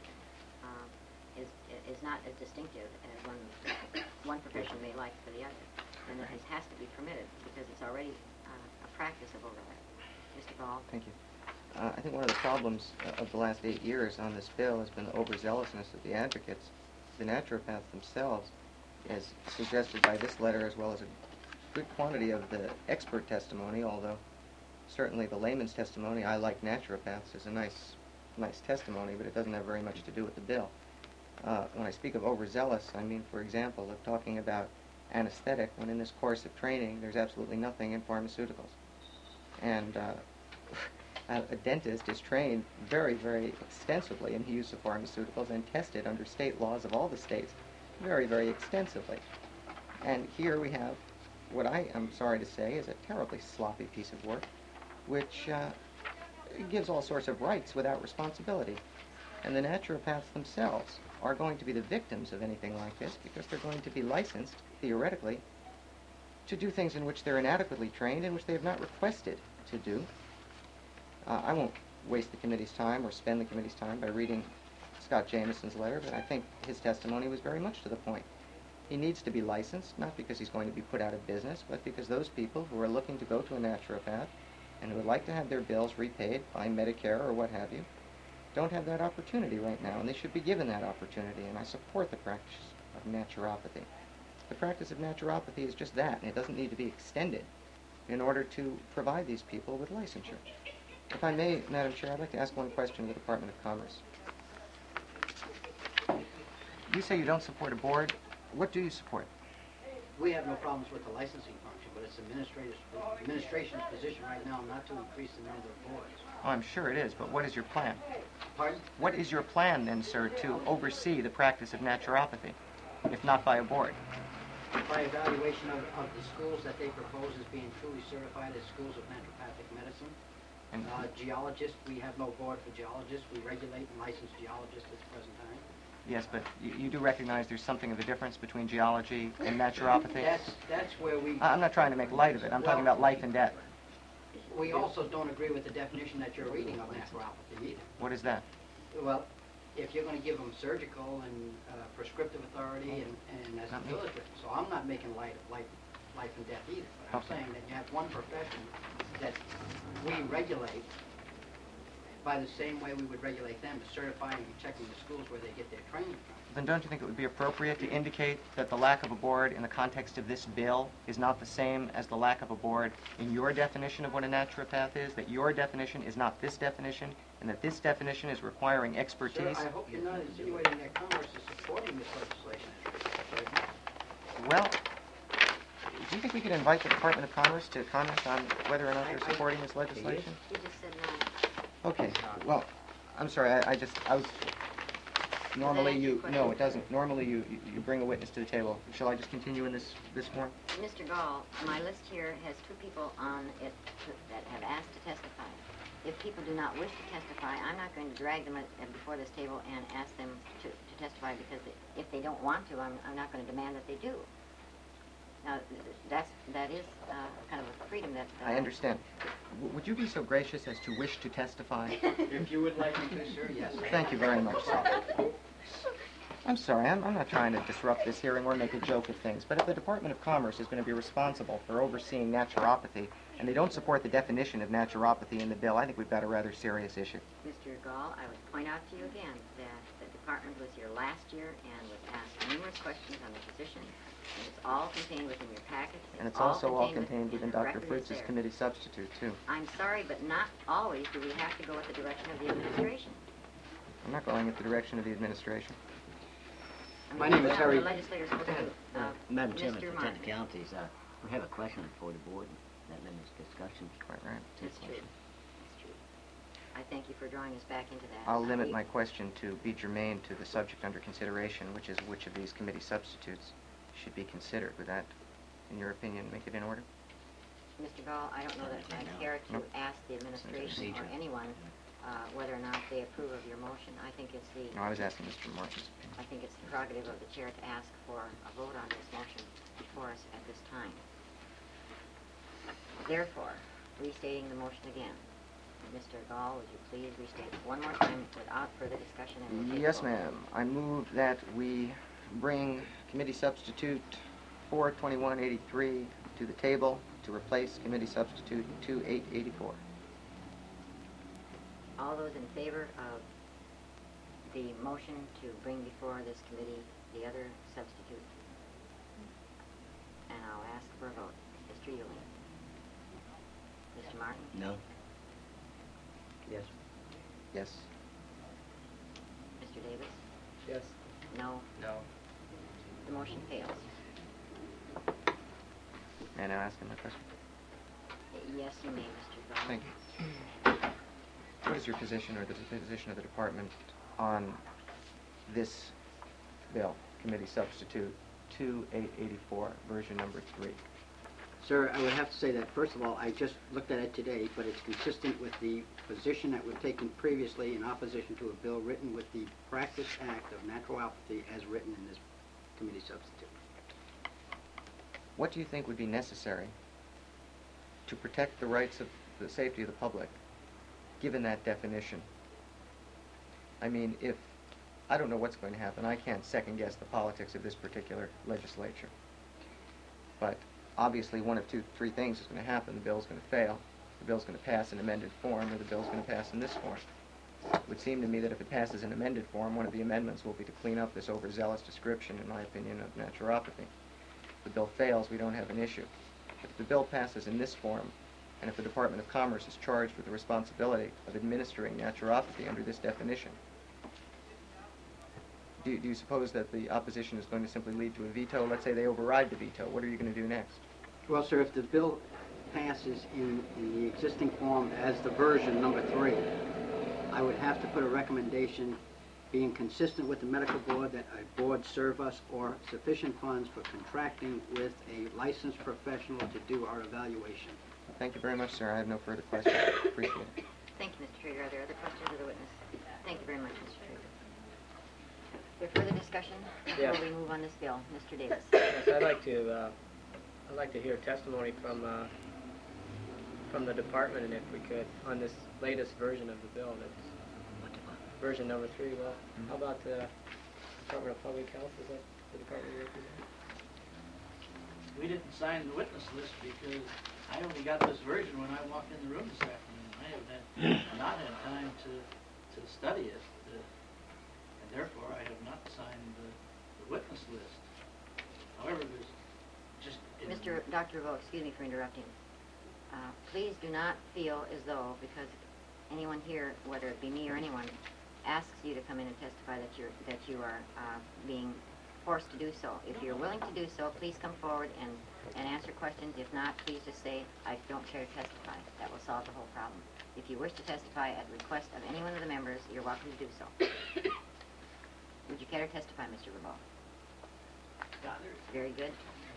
S1: is not as distinctive as one profession may like for the other, and that this has to be permitted because it's already a practice of overlap. Mr. Gall?
S6: Thank you. I think one of the problems of the last 8 years on this bill has been the overzealousness of the advocates. The naturopaths themselves, as suggested by this letter, as well as a good quantity of the expert testimony, although certainly the layman's testimony, I like naturopaths, is a nice testimony, but it doesn't have very much to do with the bill. When I speak of overzealous, I mean, for example, of talking about anesthetic, when in this course of training there's absolutely nothing in pharmaceuticals. And a dentist is trained very, very extensively in the use of pharmaceuticals and tested under state laws of all the states very, very extensively. And here we have what I am sorry to say is a terribly sloppy piece of work, which gives all sorts of rights without responsibility. And the naturopaths themselves are going to be the victims of anything like this because they're going to be licensed, theoretically, to do things in which they're inadequately trained and which they have not requested to do. I won't waste the committee's time or spend the committee's time by reading Scott Jameson's letter, but I think his testimony was very much to the point. He needs to be licensed, not because he's going to be put out of business, but because those people who are looking to go to a naturopath and who would like to have their bills repaid by Medicare or what have you, don't have that opportunity right now, and they should be given that opportunity, and I support the practice of naturopathy. The practice of naturopathy is just that, and it doesn't need to be extended in order to provide these people with licensure. If I may, Madam Chair, I'd like to ask one question of the Department of Commerce. You say you don't support a board. What do you support?
S8: We have no problems with the licensing function, but it's administration's position right now not to increase the number of boards.
S6: Oh, I'm sure it is, but what is your plan?
S8: Pardon?
S6: What is your plan, then, sir, to oversee the practice of naturopathy, if not by a board?
S8: By evaluation of the schools that they propose as being truly certified as schools of naturopathic medicine.
S6: And
S8: Geologists, we have no board for geologists. We regulate and license geologists at the present time.
S6: yes, but you do recognize there's something of a difference between geology and naturopathy?
S8: That's where we...
S6: I'm not trying to make light of it. I'm talking about life and death.
S8: We also don't agree with the definition that you're reading of naturopathy either.
S6: What is that?
S8: Well, if you're going to give them surgical and prescriptive authority, and that's
S6: Not
S8: the
S6: me.
S8: village written. So I'm not making light of life and death either. But I'm
S6: Okay.
S8: saying that you have one profession that we regulate by the same way we would regulate them, certifying and checking the schools where they get their training from.
S6: Then don't you think it would be appropriate to indicate that the lack of a board in the context of this bill is not the same as the lack of a board in your definition of what a naturopath is, that your definition is not this definition, and that this definition is requiring expertise?
S8: Sir, I hope you're not insinuating that Commerce is supporting this legislation.
S6: Well, do you think we could invite the Department of Commerce to comment on whether or not they're supporting this legislation?
S1: He just said no.
S6: Okay, well, I'm sorry, I was... Normally
S1: answer your
S6: you...
S1: question?
S6: No, it doesn't. Normally you bring a witness to the table. Shall I just continue in this form?
S1: Mr. Gall, my list here has 2 people on it that have asked to testify. If people do not wish to testify, I'm not going to drag them before this table and ask them to testify because if they don't want to, I'm not going to demand that they do. Now, that is kind of a freedom that...
S6: I understand. Would you be so gracious as to wish to testify?
S8: If you would like me to, sir, yes.
S6: Thank you very much, sir. I'm sorry, I'm not trying to disrupt this hearing or make a joke of things, but if the Department of Commerce is going to be responsible for overseeing naturopathy, and they don't support the definition of naturopathy in the bill, I think we've got a rather serious issue.
S1: Mr. Gall, I would point out to you again that the department was here last year and was asked numerous questions on the position, and it's all contained within your packets.
S6: And it's also all
S1: contained
S6: contained within
S1: and the
S6: Dr.
S1: record is
S6: Fritz's
S1: there.
S6: committee substitute, too.
S1: I'm sorry, but not always do we have to go with the direction of the administration.
S6: I'm not going in the direction of the administration.
S8: My name is
S1: That's
S8: Harry-
S1: what the legislator's supposed to do.
S2: Madam Chairman,
S1: Mr.
S2: for
S1: Martin.
S2: technicalities, we have a question before the board that limits discussion.
S6: Quite right.
S1: That's true. That's true. I thank you for drawing us back into that.
S6: I'll limit
S1: We-
S6: my question to be germane to the subject under consideration, which is which of these committee substitutes should be considered. Would that, in your opinion, make it in order?
S1: Mr. Gall, I don't know that I care to
S6: Nope.
S1: ask the administration or
S2: procedure.
S1: anyone whether or not they approve of your motion. I think it's the
S6: No, I was asking Mr. Martin's opinion.
S1: I think it's the prerogative of the chair to ask for a vote on this motion before us at this time. Therefore, restating the motion again, Mr. Gall, would you please restate one more time without further discussion and we'll take
S6: Yes,
S1: a vote.
S6: ma'am. I move that we bring committee substitute 42183 to the table to replace committee substitute 2884.
S1: All those in favor of the motion to bring before this committee the other substitute? And I'll ask for a vote. Mr. Ewing? Mr. Martin?
S2: No?
S7: Yes.
S6: Yes.
S1: Mr. Davis?
S3: Yes.
S1: No.
S5: No.
S1: The motion fails.
S6: May I now ask him a question?
S1: Yes, you may, Mr. Gall.
S6: Thank you. What is your position or the position of the department on this bill, committee substitute 2884, version number 3?
S8: Sir, I would have to say that, first of all, I just looked at it today, but it's consistent with the position that we've taken previously in opposition to a bill written with the Practice Act of Naturopathy as written in this committee substitute.
S6: What do you think would be necessary to protect the rights of the safety of the public, given that definition? I mean, if I don't know what's going to happen, I can't second guess the politics of this particular legislature. But obviously one of three things is going to happen. The bill's going to fail, the bill's going to pass in amended form, or the bill's going to pass in this form. It would seem to me that if it passes in amended form, one of the amendments will be to clean up this overzealous description, in my opinion, of naturopathy. If the bill fails, we don't have an issue. If the bill passes in this form, and if the Department of Commerce is charged with the responsibility of administering naturopathy under this definition, do you suppose that the opposition is going to simply lead to a veto? Let's say they override the veto. What are you going to do next?
S8: Well, sir, if the bill passes in the existing form as the version number 3, I would have to put a recommendation being consistent with the medical board that a board serve us or sufficient funds for contracting with a licensed professional to do our evaluation.
S6: Thank you very much, sir. I have no further questions. Appreciate it.
S1: Thank you, Mr. Trader. Are there other questions of the witness? Thank you very much, Mr. Trader. Is there further discussion before
S3: Yes.
S1: we move on this bill? Mr. Davis?
S3: Yes, I'd like to hear testimony from the department, and if we could, on this latest version of the bill, that's version number 3. Well, how about the Department of Public Health? Is that the department you represent?
S9: We didn't sign the witness list because I only got this version when I walked in the room this afternoon. I have not had time to study it, and therefore I have not signed the witness list. However, there's just...
S1: Dr. Revolt, excuse me for interrupting. Please do not feel as though, because anyone here, whether it be me or anyone, asks you to come in and testify that you are being forced to do so. If you're willing to do so, please come forward and answer questions. If not, please just say, I don't care to testify. That will solve the whole problem. If you wish to testify at request of any one of the members, you're welcome to do so. Would you care to testify, Mr. Revolt? Very good.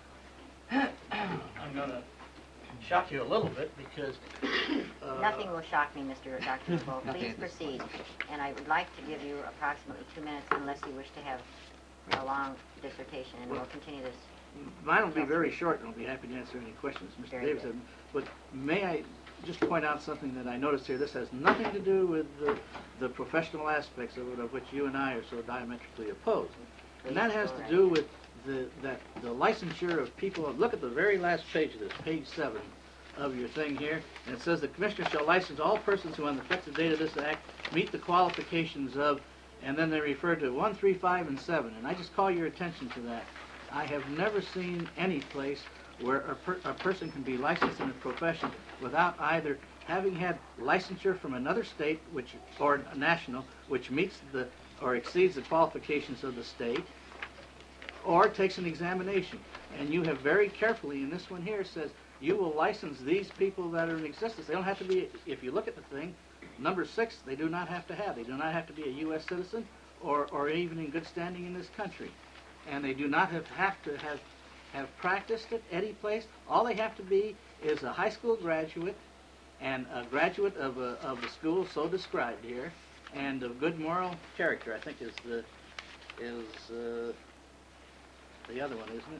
S9: I'm going to shock you a little bit because...
S1: Nothing will shock me, Dr. Revolt. Please proceed. And I would like to give you approximately 2 minutes unless you wish to have a long dissertation, and we'll continue this.
S9: Mine will be very short, and I'll be happy to answer any questions Mr.
S1: Very
S9: Davis
S1: good.
S9: had. But may I just point out something that I noticed here? This has nothing to do with the professional aspects of it, of which you and I are so diametrically opposed. And that has to do with the licensure of people. Look at the very last page of this, page 7 of your thing here, and it says the Commissioner shall license all persons who on the effective date of this act meet the qualifications of, and then they refer to 1, 3, 5, and 7. And I just call your attention to that. I have never seen any place where a person can be licensed in a profession without either having had licensure from another state, or national, which meets or exceeds the qualifications of the state, or takes an examination. And you have very carefully, in this one here, says you will license these people that are in existence. They don't have to be, if you look at the thing, number 6, they do not have to have. They do not have to be a U.S. citizen or even in good standing in this country. And they do not have to have practiced at any place. All they have to be is a high school graduate and a graduate of a school so described here, and of good moral character, I think is the other one, isn't it?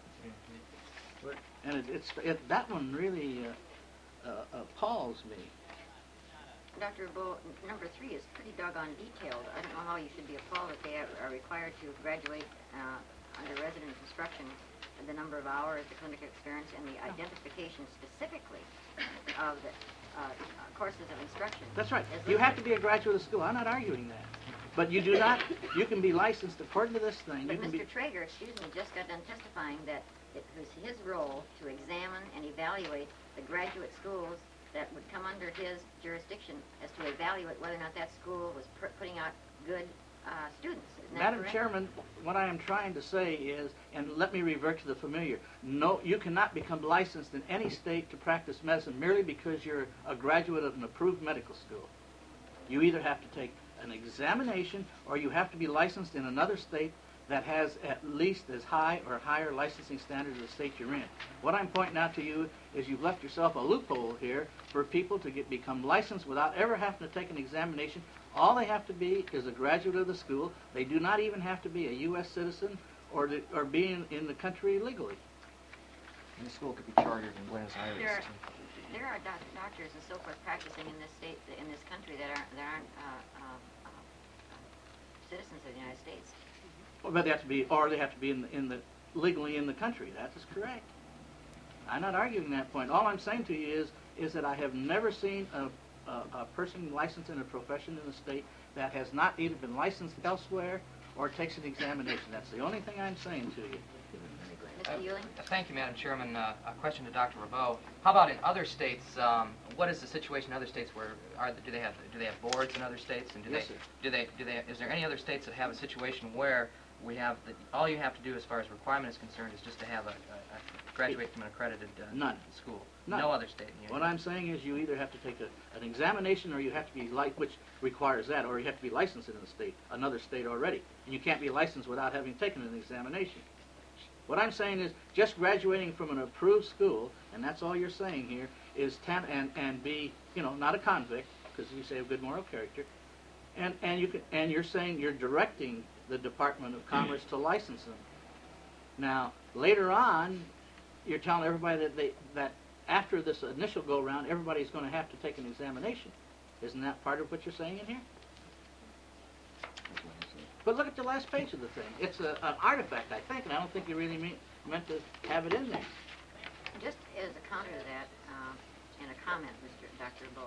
S9: Mm-hmm. And that one really appalls me.
S1: Dr. Bo, number 3 is pretty doggone detailed. I don't know how you should be appalled that they are required to graduate under resident instruction, the number of hours, the clinical experience, and the identification specifically of the courses of instruction.
S9: That's right. You have to be a graduate of school. I'm not arguing that. But you do not, you can be licensed according to this thing.
S1: But
S9: You can be,
S1: Mr. Traeger, excuse me, just got done testifying that it was his role to examine and evaluate the graduate schools that would come under his jurisdiction as to evaluate whether or not that school was putting out good students. Isn't that
S9: Madam
S1: correct?
S9: Chairman, what I am trying to say is, and let me revert to the familiar, no, you cannot become licensed in any state to practice medicine merely because you're a graduate of an approved medical school. You either have to take an examination or you have to be licensed in another state that has at least as high or higher licensing standards as the state you're in. What I'm pointing out to you is you've left yourself a loophole here for people to become licensed without ever having to take an examination. All they have to be is a graduate of the school. They do not even have to be a U.S. citizen or be in the country legally.
S6: And the school could be chartered in Buenos Aires.
S1: There are doctors and so forth practicing in this state, in this country that aren't citizens of the United States.
S9: But they have to be, or they have to be legally in the country. That is correct. I'm not arguing that point. All I'm saying to you is that I have never seen a person licensed in a profession in the state that has not either been licensed elsewhere or takes an examination. That's the only thing I'm saying to you.
S1: Mr. Ewing?
S5: Thank you, Madam Chairman. A question to Dr. Raveau. How about in other states? What is the situation in other states where do they have boards in other states? And
S9: Yes, sir.
S5: is there any other states that have a situation where we have all you have to do as far as requirement is concerned is just to have a graduate from an accredited
S9: None.
S5: school?
S9: None.
S5: No other state in the Union.
S9: What I'm saying is you either have to take an examination or you have to be which requires that, or you have to be licensed in another state already. And you can't be licensed without having taken an examination. What I'm saying is just graduating from an approved school, and that's all you're saying here, is and be, not a convict, because you say of good moral character, and you're saying you're directing the Department of Commerce to license them. Now, later on, you're telling everybody that after this initial go-round, everybody's going to have to take an examination. Isn't that part of what you're saying in here? But look at the last page of the thing. It's an artifact, I think, and I don't think you really meant to have it in there.
S1: Just as a counter to that, and a comment, Dr. Bo,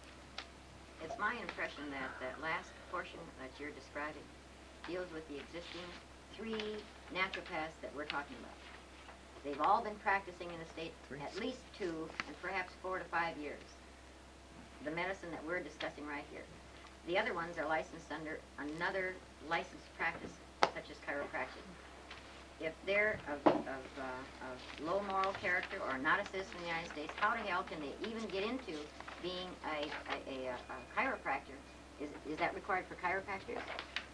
S1: it's my impression that that last portion that you're describing deals with the existing 3 naturopaths that we're talking about. They've all been practicing in the state at least 2 and perhaps 4 to 5 years. The medicine that we're discussing right here. The other ones are licensed under another licensed practice, such as chiropractic. If they're of low moral character or not a citizen of the United States, how the hell can they even get into being a chiropractor? Is that required for chiropractors?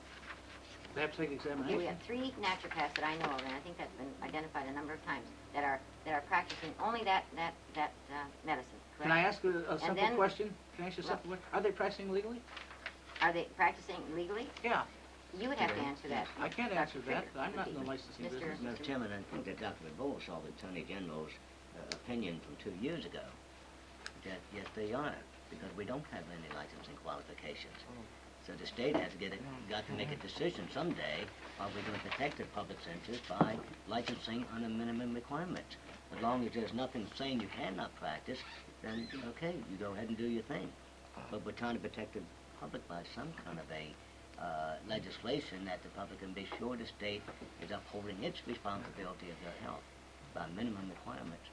S9: They have to take an examination.
S1: We have 3 naturopaths that I know of, and I think that's been identified a number of times, that are practicing only that medicine. Correct?
S9: Can I ask a simple
S1: then-
S9: question? Can I ask you a simple question? Are they practicing legally?
S1: Are they practicing legally?
S9: Yeah.
S1: You would have to answer that.
S9: I can't
S1: Dr.
S9: answer that.
S1: Trigger.
S9: I'm not in the licensing
S1: Mr.
S9: business.
S2: Madam Chairman, I think that Dr. Raveau saw the Attorney General's opinion from 2 years ago, that yes, they are, because we don't have any licensing qualifications. So the state has got to make a decision someday, are we going to protect the public's interest by licensing under minimum requirements? As long as there's nothing saying you cannot practice, then okay, you go ahead and do your thing. But we're trying to protect the public by some kind of a legislation that the public can be sure the state is upholding its responsibility of their health by minimum requirements.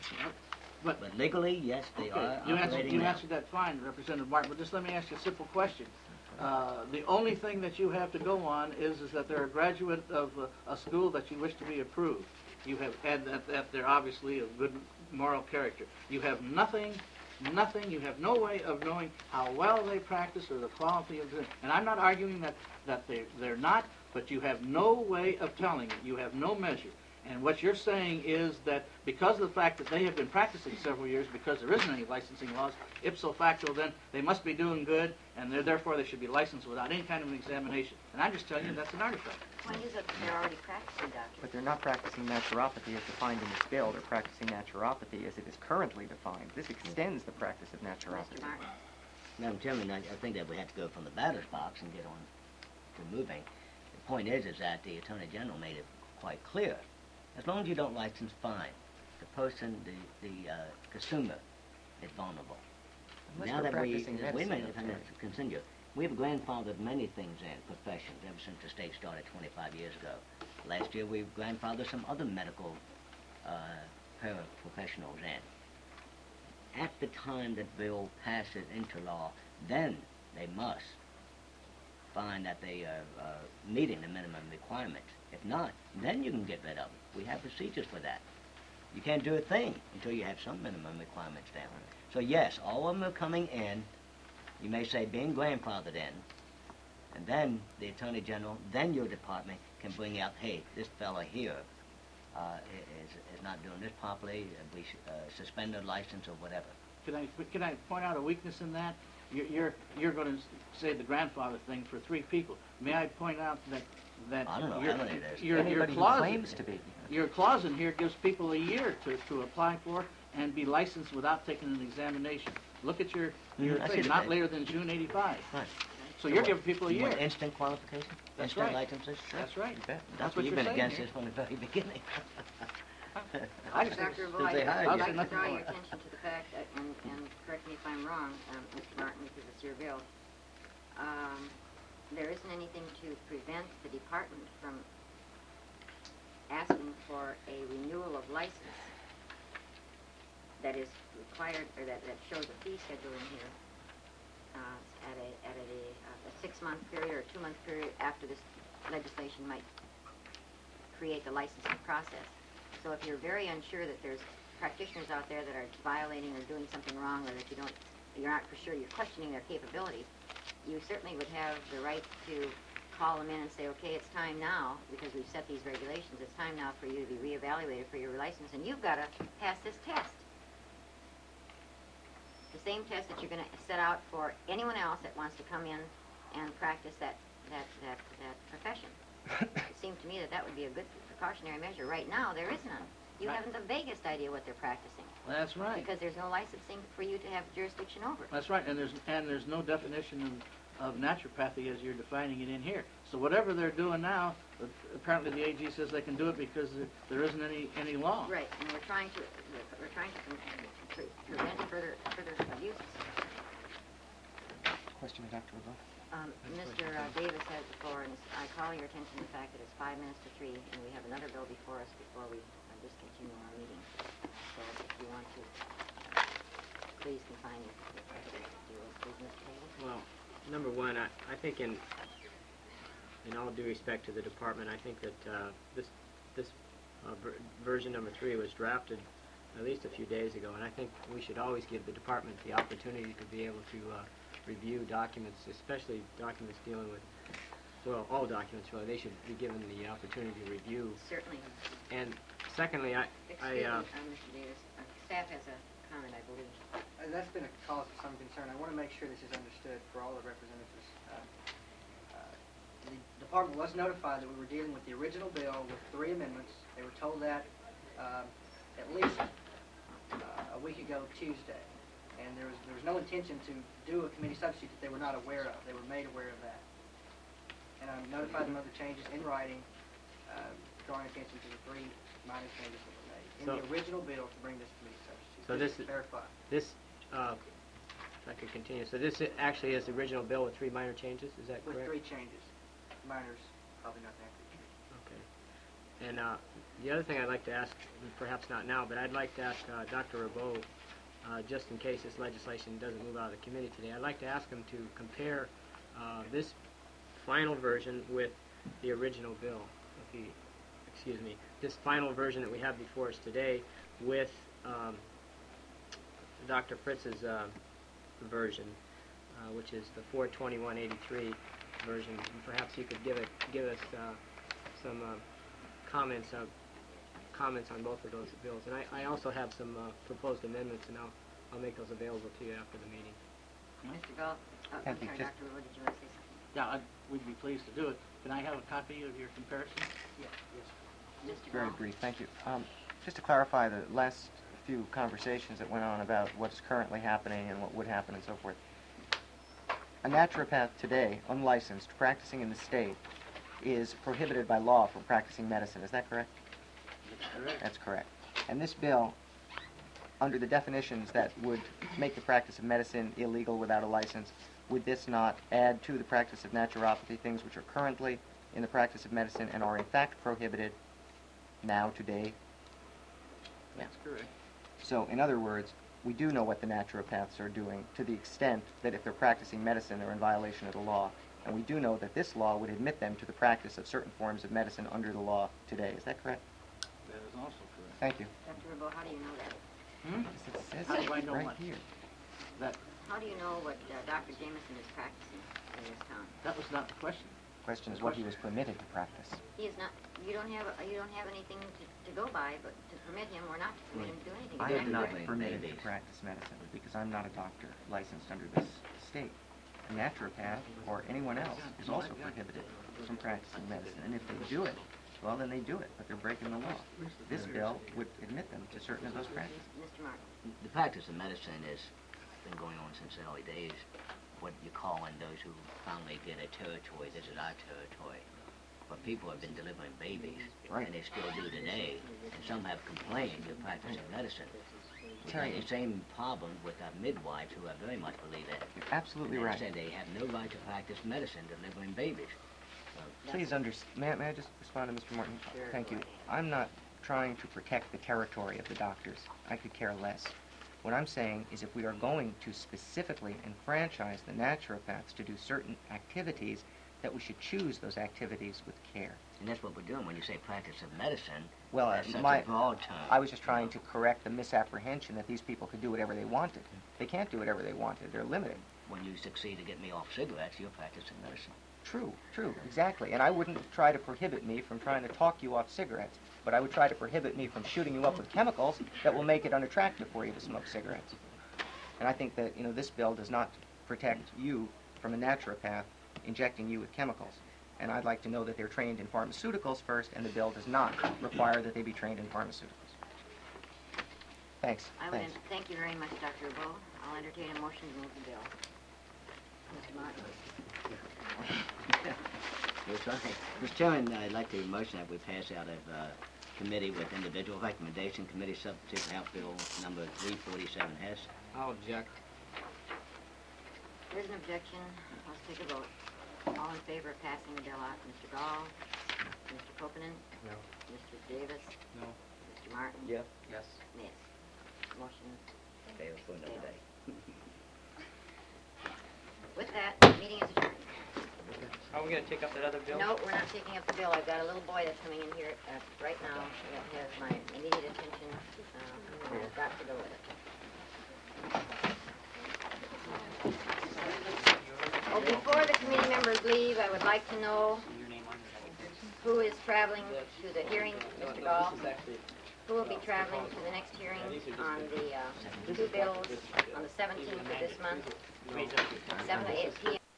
S9: But
S2: But legally, yes, they are
S9: you
S2: operating
S9: you
S2: now.
S9: answered that fine, Representative Martin, but just let me ask you a simple question. The only thing that you have to go on is that they're a graduate of a school that you wish to be approved. You have, and that they're obviously of good moral character. You have nothing, you have no way of knowing how well they practice or the quality of it. And I'm not arguing that they're not, but you have no way of telling it. You have no measure. And what you're saying is that because of the fact that they have been practicing several years, because there isn't any licensing laws, ipso facto then, they must be doing good, and therefore they should be licensed without any kind of an examination. And I'm just telling you that's an artifact.
S1: When is it they're already practicing, doctor?
S6: But they're not practicing naturopathy as defined in this bill. They're practicing naturopathy as it is currently defined. This extends the practice of naturopathy.
S1: Mr. Martin.
S2: Madam Chairman, I think that we have to go from the batter's box and get on to moving. The point is that the Attorney General made it quite clear. As long as you don't license, fine. The person, the consumer, is vulnerable.
S6: Unless
S2: Now
S6: we're
S2: that
S6: practicing
S2: wait a
S6: medicine,
S2: minute, if I
S6: Attorney.
S2: may continue. We have grandfathered many things in, professions, ever since the state started 25 years ago. Last year, we grandfathered some other medical paraprofessionals in. At the time that bill passes into law, then they must find that they are meeting the minimum requirements. If not, then you can get rid of them. We have procedures for that. You can't do a thing until you have some minimum requirements down. So yes, all of them are coming in, you may say being grandfathered in, and then the Attorney General, then your department can bring out, hey, this fella here is not doing this properly, we should suspend their license or whatever.
S9: Can I point out a weakness in that? You're going to say the grandfather thing for 3 people. May I point out that
S2: I don't know
S9: your,
S2: how many it is.
S9: your
S6: Anybody who
S9: clause,
S6: claims to be.
S9: your clause in here gives people a year to apply for and be licensed without taking an examination. Look at your
S2: I see
S9: thing,
S2: the
S9: not
S2: thing.
S9: later than June '85.
S2: Right.
S9: So you're giving people a
S2: You
S9: year.
S2: want instant qualification?
S9: That's
S2: Instant
S9: right.
S2: licenses? Sure.
S9: That's right.
S6: You bet.
S9: That's what
S2: You've
S9: you're
S2: been
S9: saying
S2: against
S9: here.
S2: this from the very beginning.
S1: Dr. Roy,
S2: Since they hired
S1: I'd
S2: you.
S1: like to draw
S9: Nothing
S1: your
S9: more.
S1: attention to the fact, that, and correct me if I'm wrong, Mr. Martin, because it's your bill, there isn't anything to prevent the department from asking for a renewal of license that is required, or that shows a fee schedule in here, at a 6-month period or a 2-month period after this legislation might create the licensing process. So if you're very unsure that there's practitioners out there that are violating or doing something wrong, or that you're not for sure, you're questioning their capabilities, you certainly would have the right to call them in and say, okay, it's time now, because we've set these regulations, it's time now for you to be reevaluated for your license, and you've got to pass this test. The same test that you're going to set out for anyone else that wants to come in and practice that profession. It seems to me that would be a good precautionary measure. Right now, there is none. You
S9: Right.
S1: haven't the vaguest idea what they're practicing,
S9: That's right.
S1: because there's no licensing for you to have jurisdiction over.
S9: That's right, and there's no definition of naturopathy as you're defining it in here. So whatever they're doing now, apparently the AG says they can do it because there isn't any law.
S1: Right, and we're trying to prevent further abuses.
S6: Question by Dr. LeBeau.
S1: Mr. Davis has the floor, and I call your attention to the fact that it's 5 minutes to 3, and we have another bill before us before we discontinue our meeting. So if you want to, please confine your please, Mr. Davis.
S3: Well, number one, I think in all due respect to the department, I think that this version number 3 was drafted at least a few days ago, and I think we should always give the department the opportunity to be able to review documents, especially documents dealing with, well, all documents really. They should be given the opportunity to review.
S1: Certainly.
S3: And secondly,
S1: Excuse me, Mr. Davis. Staff has a comment, I believe.
S10: That's been a cause of some concern. I want to make sure this is understood for all the representatives. The department was notified that we were dealing with the original bill with 3 amendments. They were told that at least a week ago Tuesday. And there was no intention to do a committee substitute that they were not aware of. They were made aware of that. And I notified them of the changes in writing, drawing attention to the 3 minor changes that were made in the original bill to bring this committee substitute.
S3: So
S10: Just
S3: this
S10: to clarify.
S3: if I could continue. So this actually is the original bill with 3 minor changes. Is that
S10: With
S3: correct?
S10: 3 changes. Minors, probably not that big.
S3: Okay. And the other thing I'd like to ask, perhaps not now, but I'd like to ask Dr. Rabeau, just in case this legislation doesn't move out of the committee today, I'd like to ask him to compare this final version with the original bill. This final version that we have before us today with Dr. Fritz's version, which is the 42183 version. And perhaps you could give us some comments on both of those bills. And I also have some proposed amendments, and I'll make those available to you after the meeting.
S1: Mr. Galt, I'm
S6: Thank you.
S1: sorry,
S6: Just-
S1: Dr. Wood, did you want to say something?
S9: Yeah, we'd be pleased to do it. Can I have a copy of your comparison?
S10: Yeah, yes.
S1: Mr.
S6: Very
S1: Galt?
S6: brief, thank you. Just to clarify the last few conversations that went on about what's currently happening and what would happen and so forth. a naturopath today, unlicensed, practicing in the state, is prohibited by law from practicing medicine. Is that correct?
S9: That's correct.
S6: That's correct. And this bill, under the definitions that would make the practice of medicine illegal without a license, would this not add to the practice of naturopathy things which are currently in the practice of medicine and are in fact prohibited now, today?
S9: That's correct.
S6: So, in other words, we do know what the naturopaths are doing to the extent that if they're practicing medicine, they're in violation of the law. And we do know that this law would admit them to the practice of certain forms of medicine under the law today. Is that correct?
S9: That is also correct.
S6: Thank you.
S1: Dr. Rebo, how do you know that?
S6: Yes, it says
S9: How do
S6: it
S9: I know
S6: right
S9: what?
S6: here.
S9: That,
S1: How do you know what Dr. Jameson is practicing in this town?
S9: that was not the question.
S6: The question is what he was permitted to practice.
S1: He is not, you don't have anything to go by, but to permit him or not to permit him to do anything.
S6: I
S1: Is
S6: am
S1: that
S6: not
S1: correct?
S6: permitted to practice medicine because I'm not a doctor licensed under this state. A naturopath or anyone else is also prohibited from practicing medicine. And if they do it, well, then they do it, but they're breaking the law. This bill would admit them to certain of those practices.
S1: Mr. Martin.
S2: The practice of medicine has been going on since the early days. What you call in those who finally get a territory, this is our territory. But people have been delivering babies,
S6: Right.
S2: and they still do today. And some have complained of practicing medicine. We
S6: Terry.
S2: have the same problem with our midwives who I very much believe that.
S6: You're absolutely
S2: And they
S6: right.
S2: said they have no right to practice medicine delivering babies.
S6: Please may I just respond to Mr. Morton?
S1: Sure,
S6: Thank
S1: go
S6: you.
S1: ahead.
S6: I'm not trying to protect the territory of the doctors. I could care less. What I'm saying is if we are going to specifically enfranchise the naturopaths to do certain activities, that we should choose those activities with care.
S2: And that's what we're doing when you say practice of medicine.
S6: Well,
S2: That's such
S6: my-
S2: a broad term.
S6: I was just trying to correct the misapprehension that these people could do whatever they wanted. They can't do whatever they wanted. They're limited.
S2: When you succeed to get me off cigarettes, you're practicing medicine.
S6: True, exactly. And I wouldn't try to prohibit me from trying to talk you off cigarettes, but I would try to prohibit me from shooting you up with chemicals that will make it unattractive for you to smoke cigarettes. And I think that, this bill does not protect you from a naturopath injecting you with chemicals. And I'd like to know that they're trained in pharmaceuticals first, and the bill does not require that they be trained in pharmaceuticals. Thanks. Thanks.
S1: Thank you very much, Dr. Rebo. I'll entertain a motion to move the bill. Mr. Martin.
S2: That's right. Mr. Chairman, I'd like to motion that we pass out of committee with individual recommendation, committee substitute House Bill number 347 Hess.
S3: I'll object.
S1: There's an objection. Let's take a vote. All in favor of passing the bill out, Mr. Gall, Mr. Kopenen,
S3: No.
S1: Mr. Davis,
S3: No.
S1: Mr. Martin,
S2: Yes.
S5: Yes.
S1: yes. Motion.
S2: Okay, for another day.
S1: With that, meeting is adjourned.
S3: Are we gonna take up that other bill?
S1: No, we're not taking up the bill. I've got a little boy that's coming in here right now that has my immediate attention. I've got to go with it. Oh, before the committee members leave, I would like to know who is traveling to the hearing, Mr. Gall? Who will be traveling to the next hearing on the two bills on the 17th of this month, 7 to 8 p.m.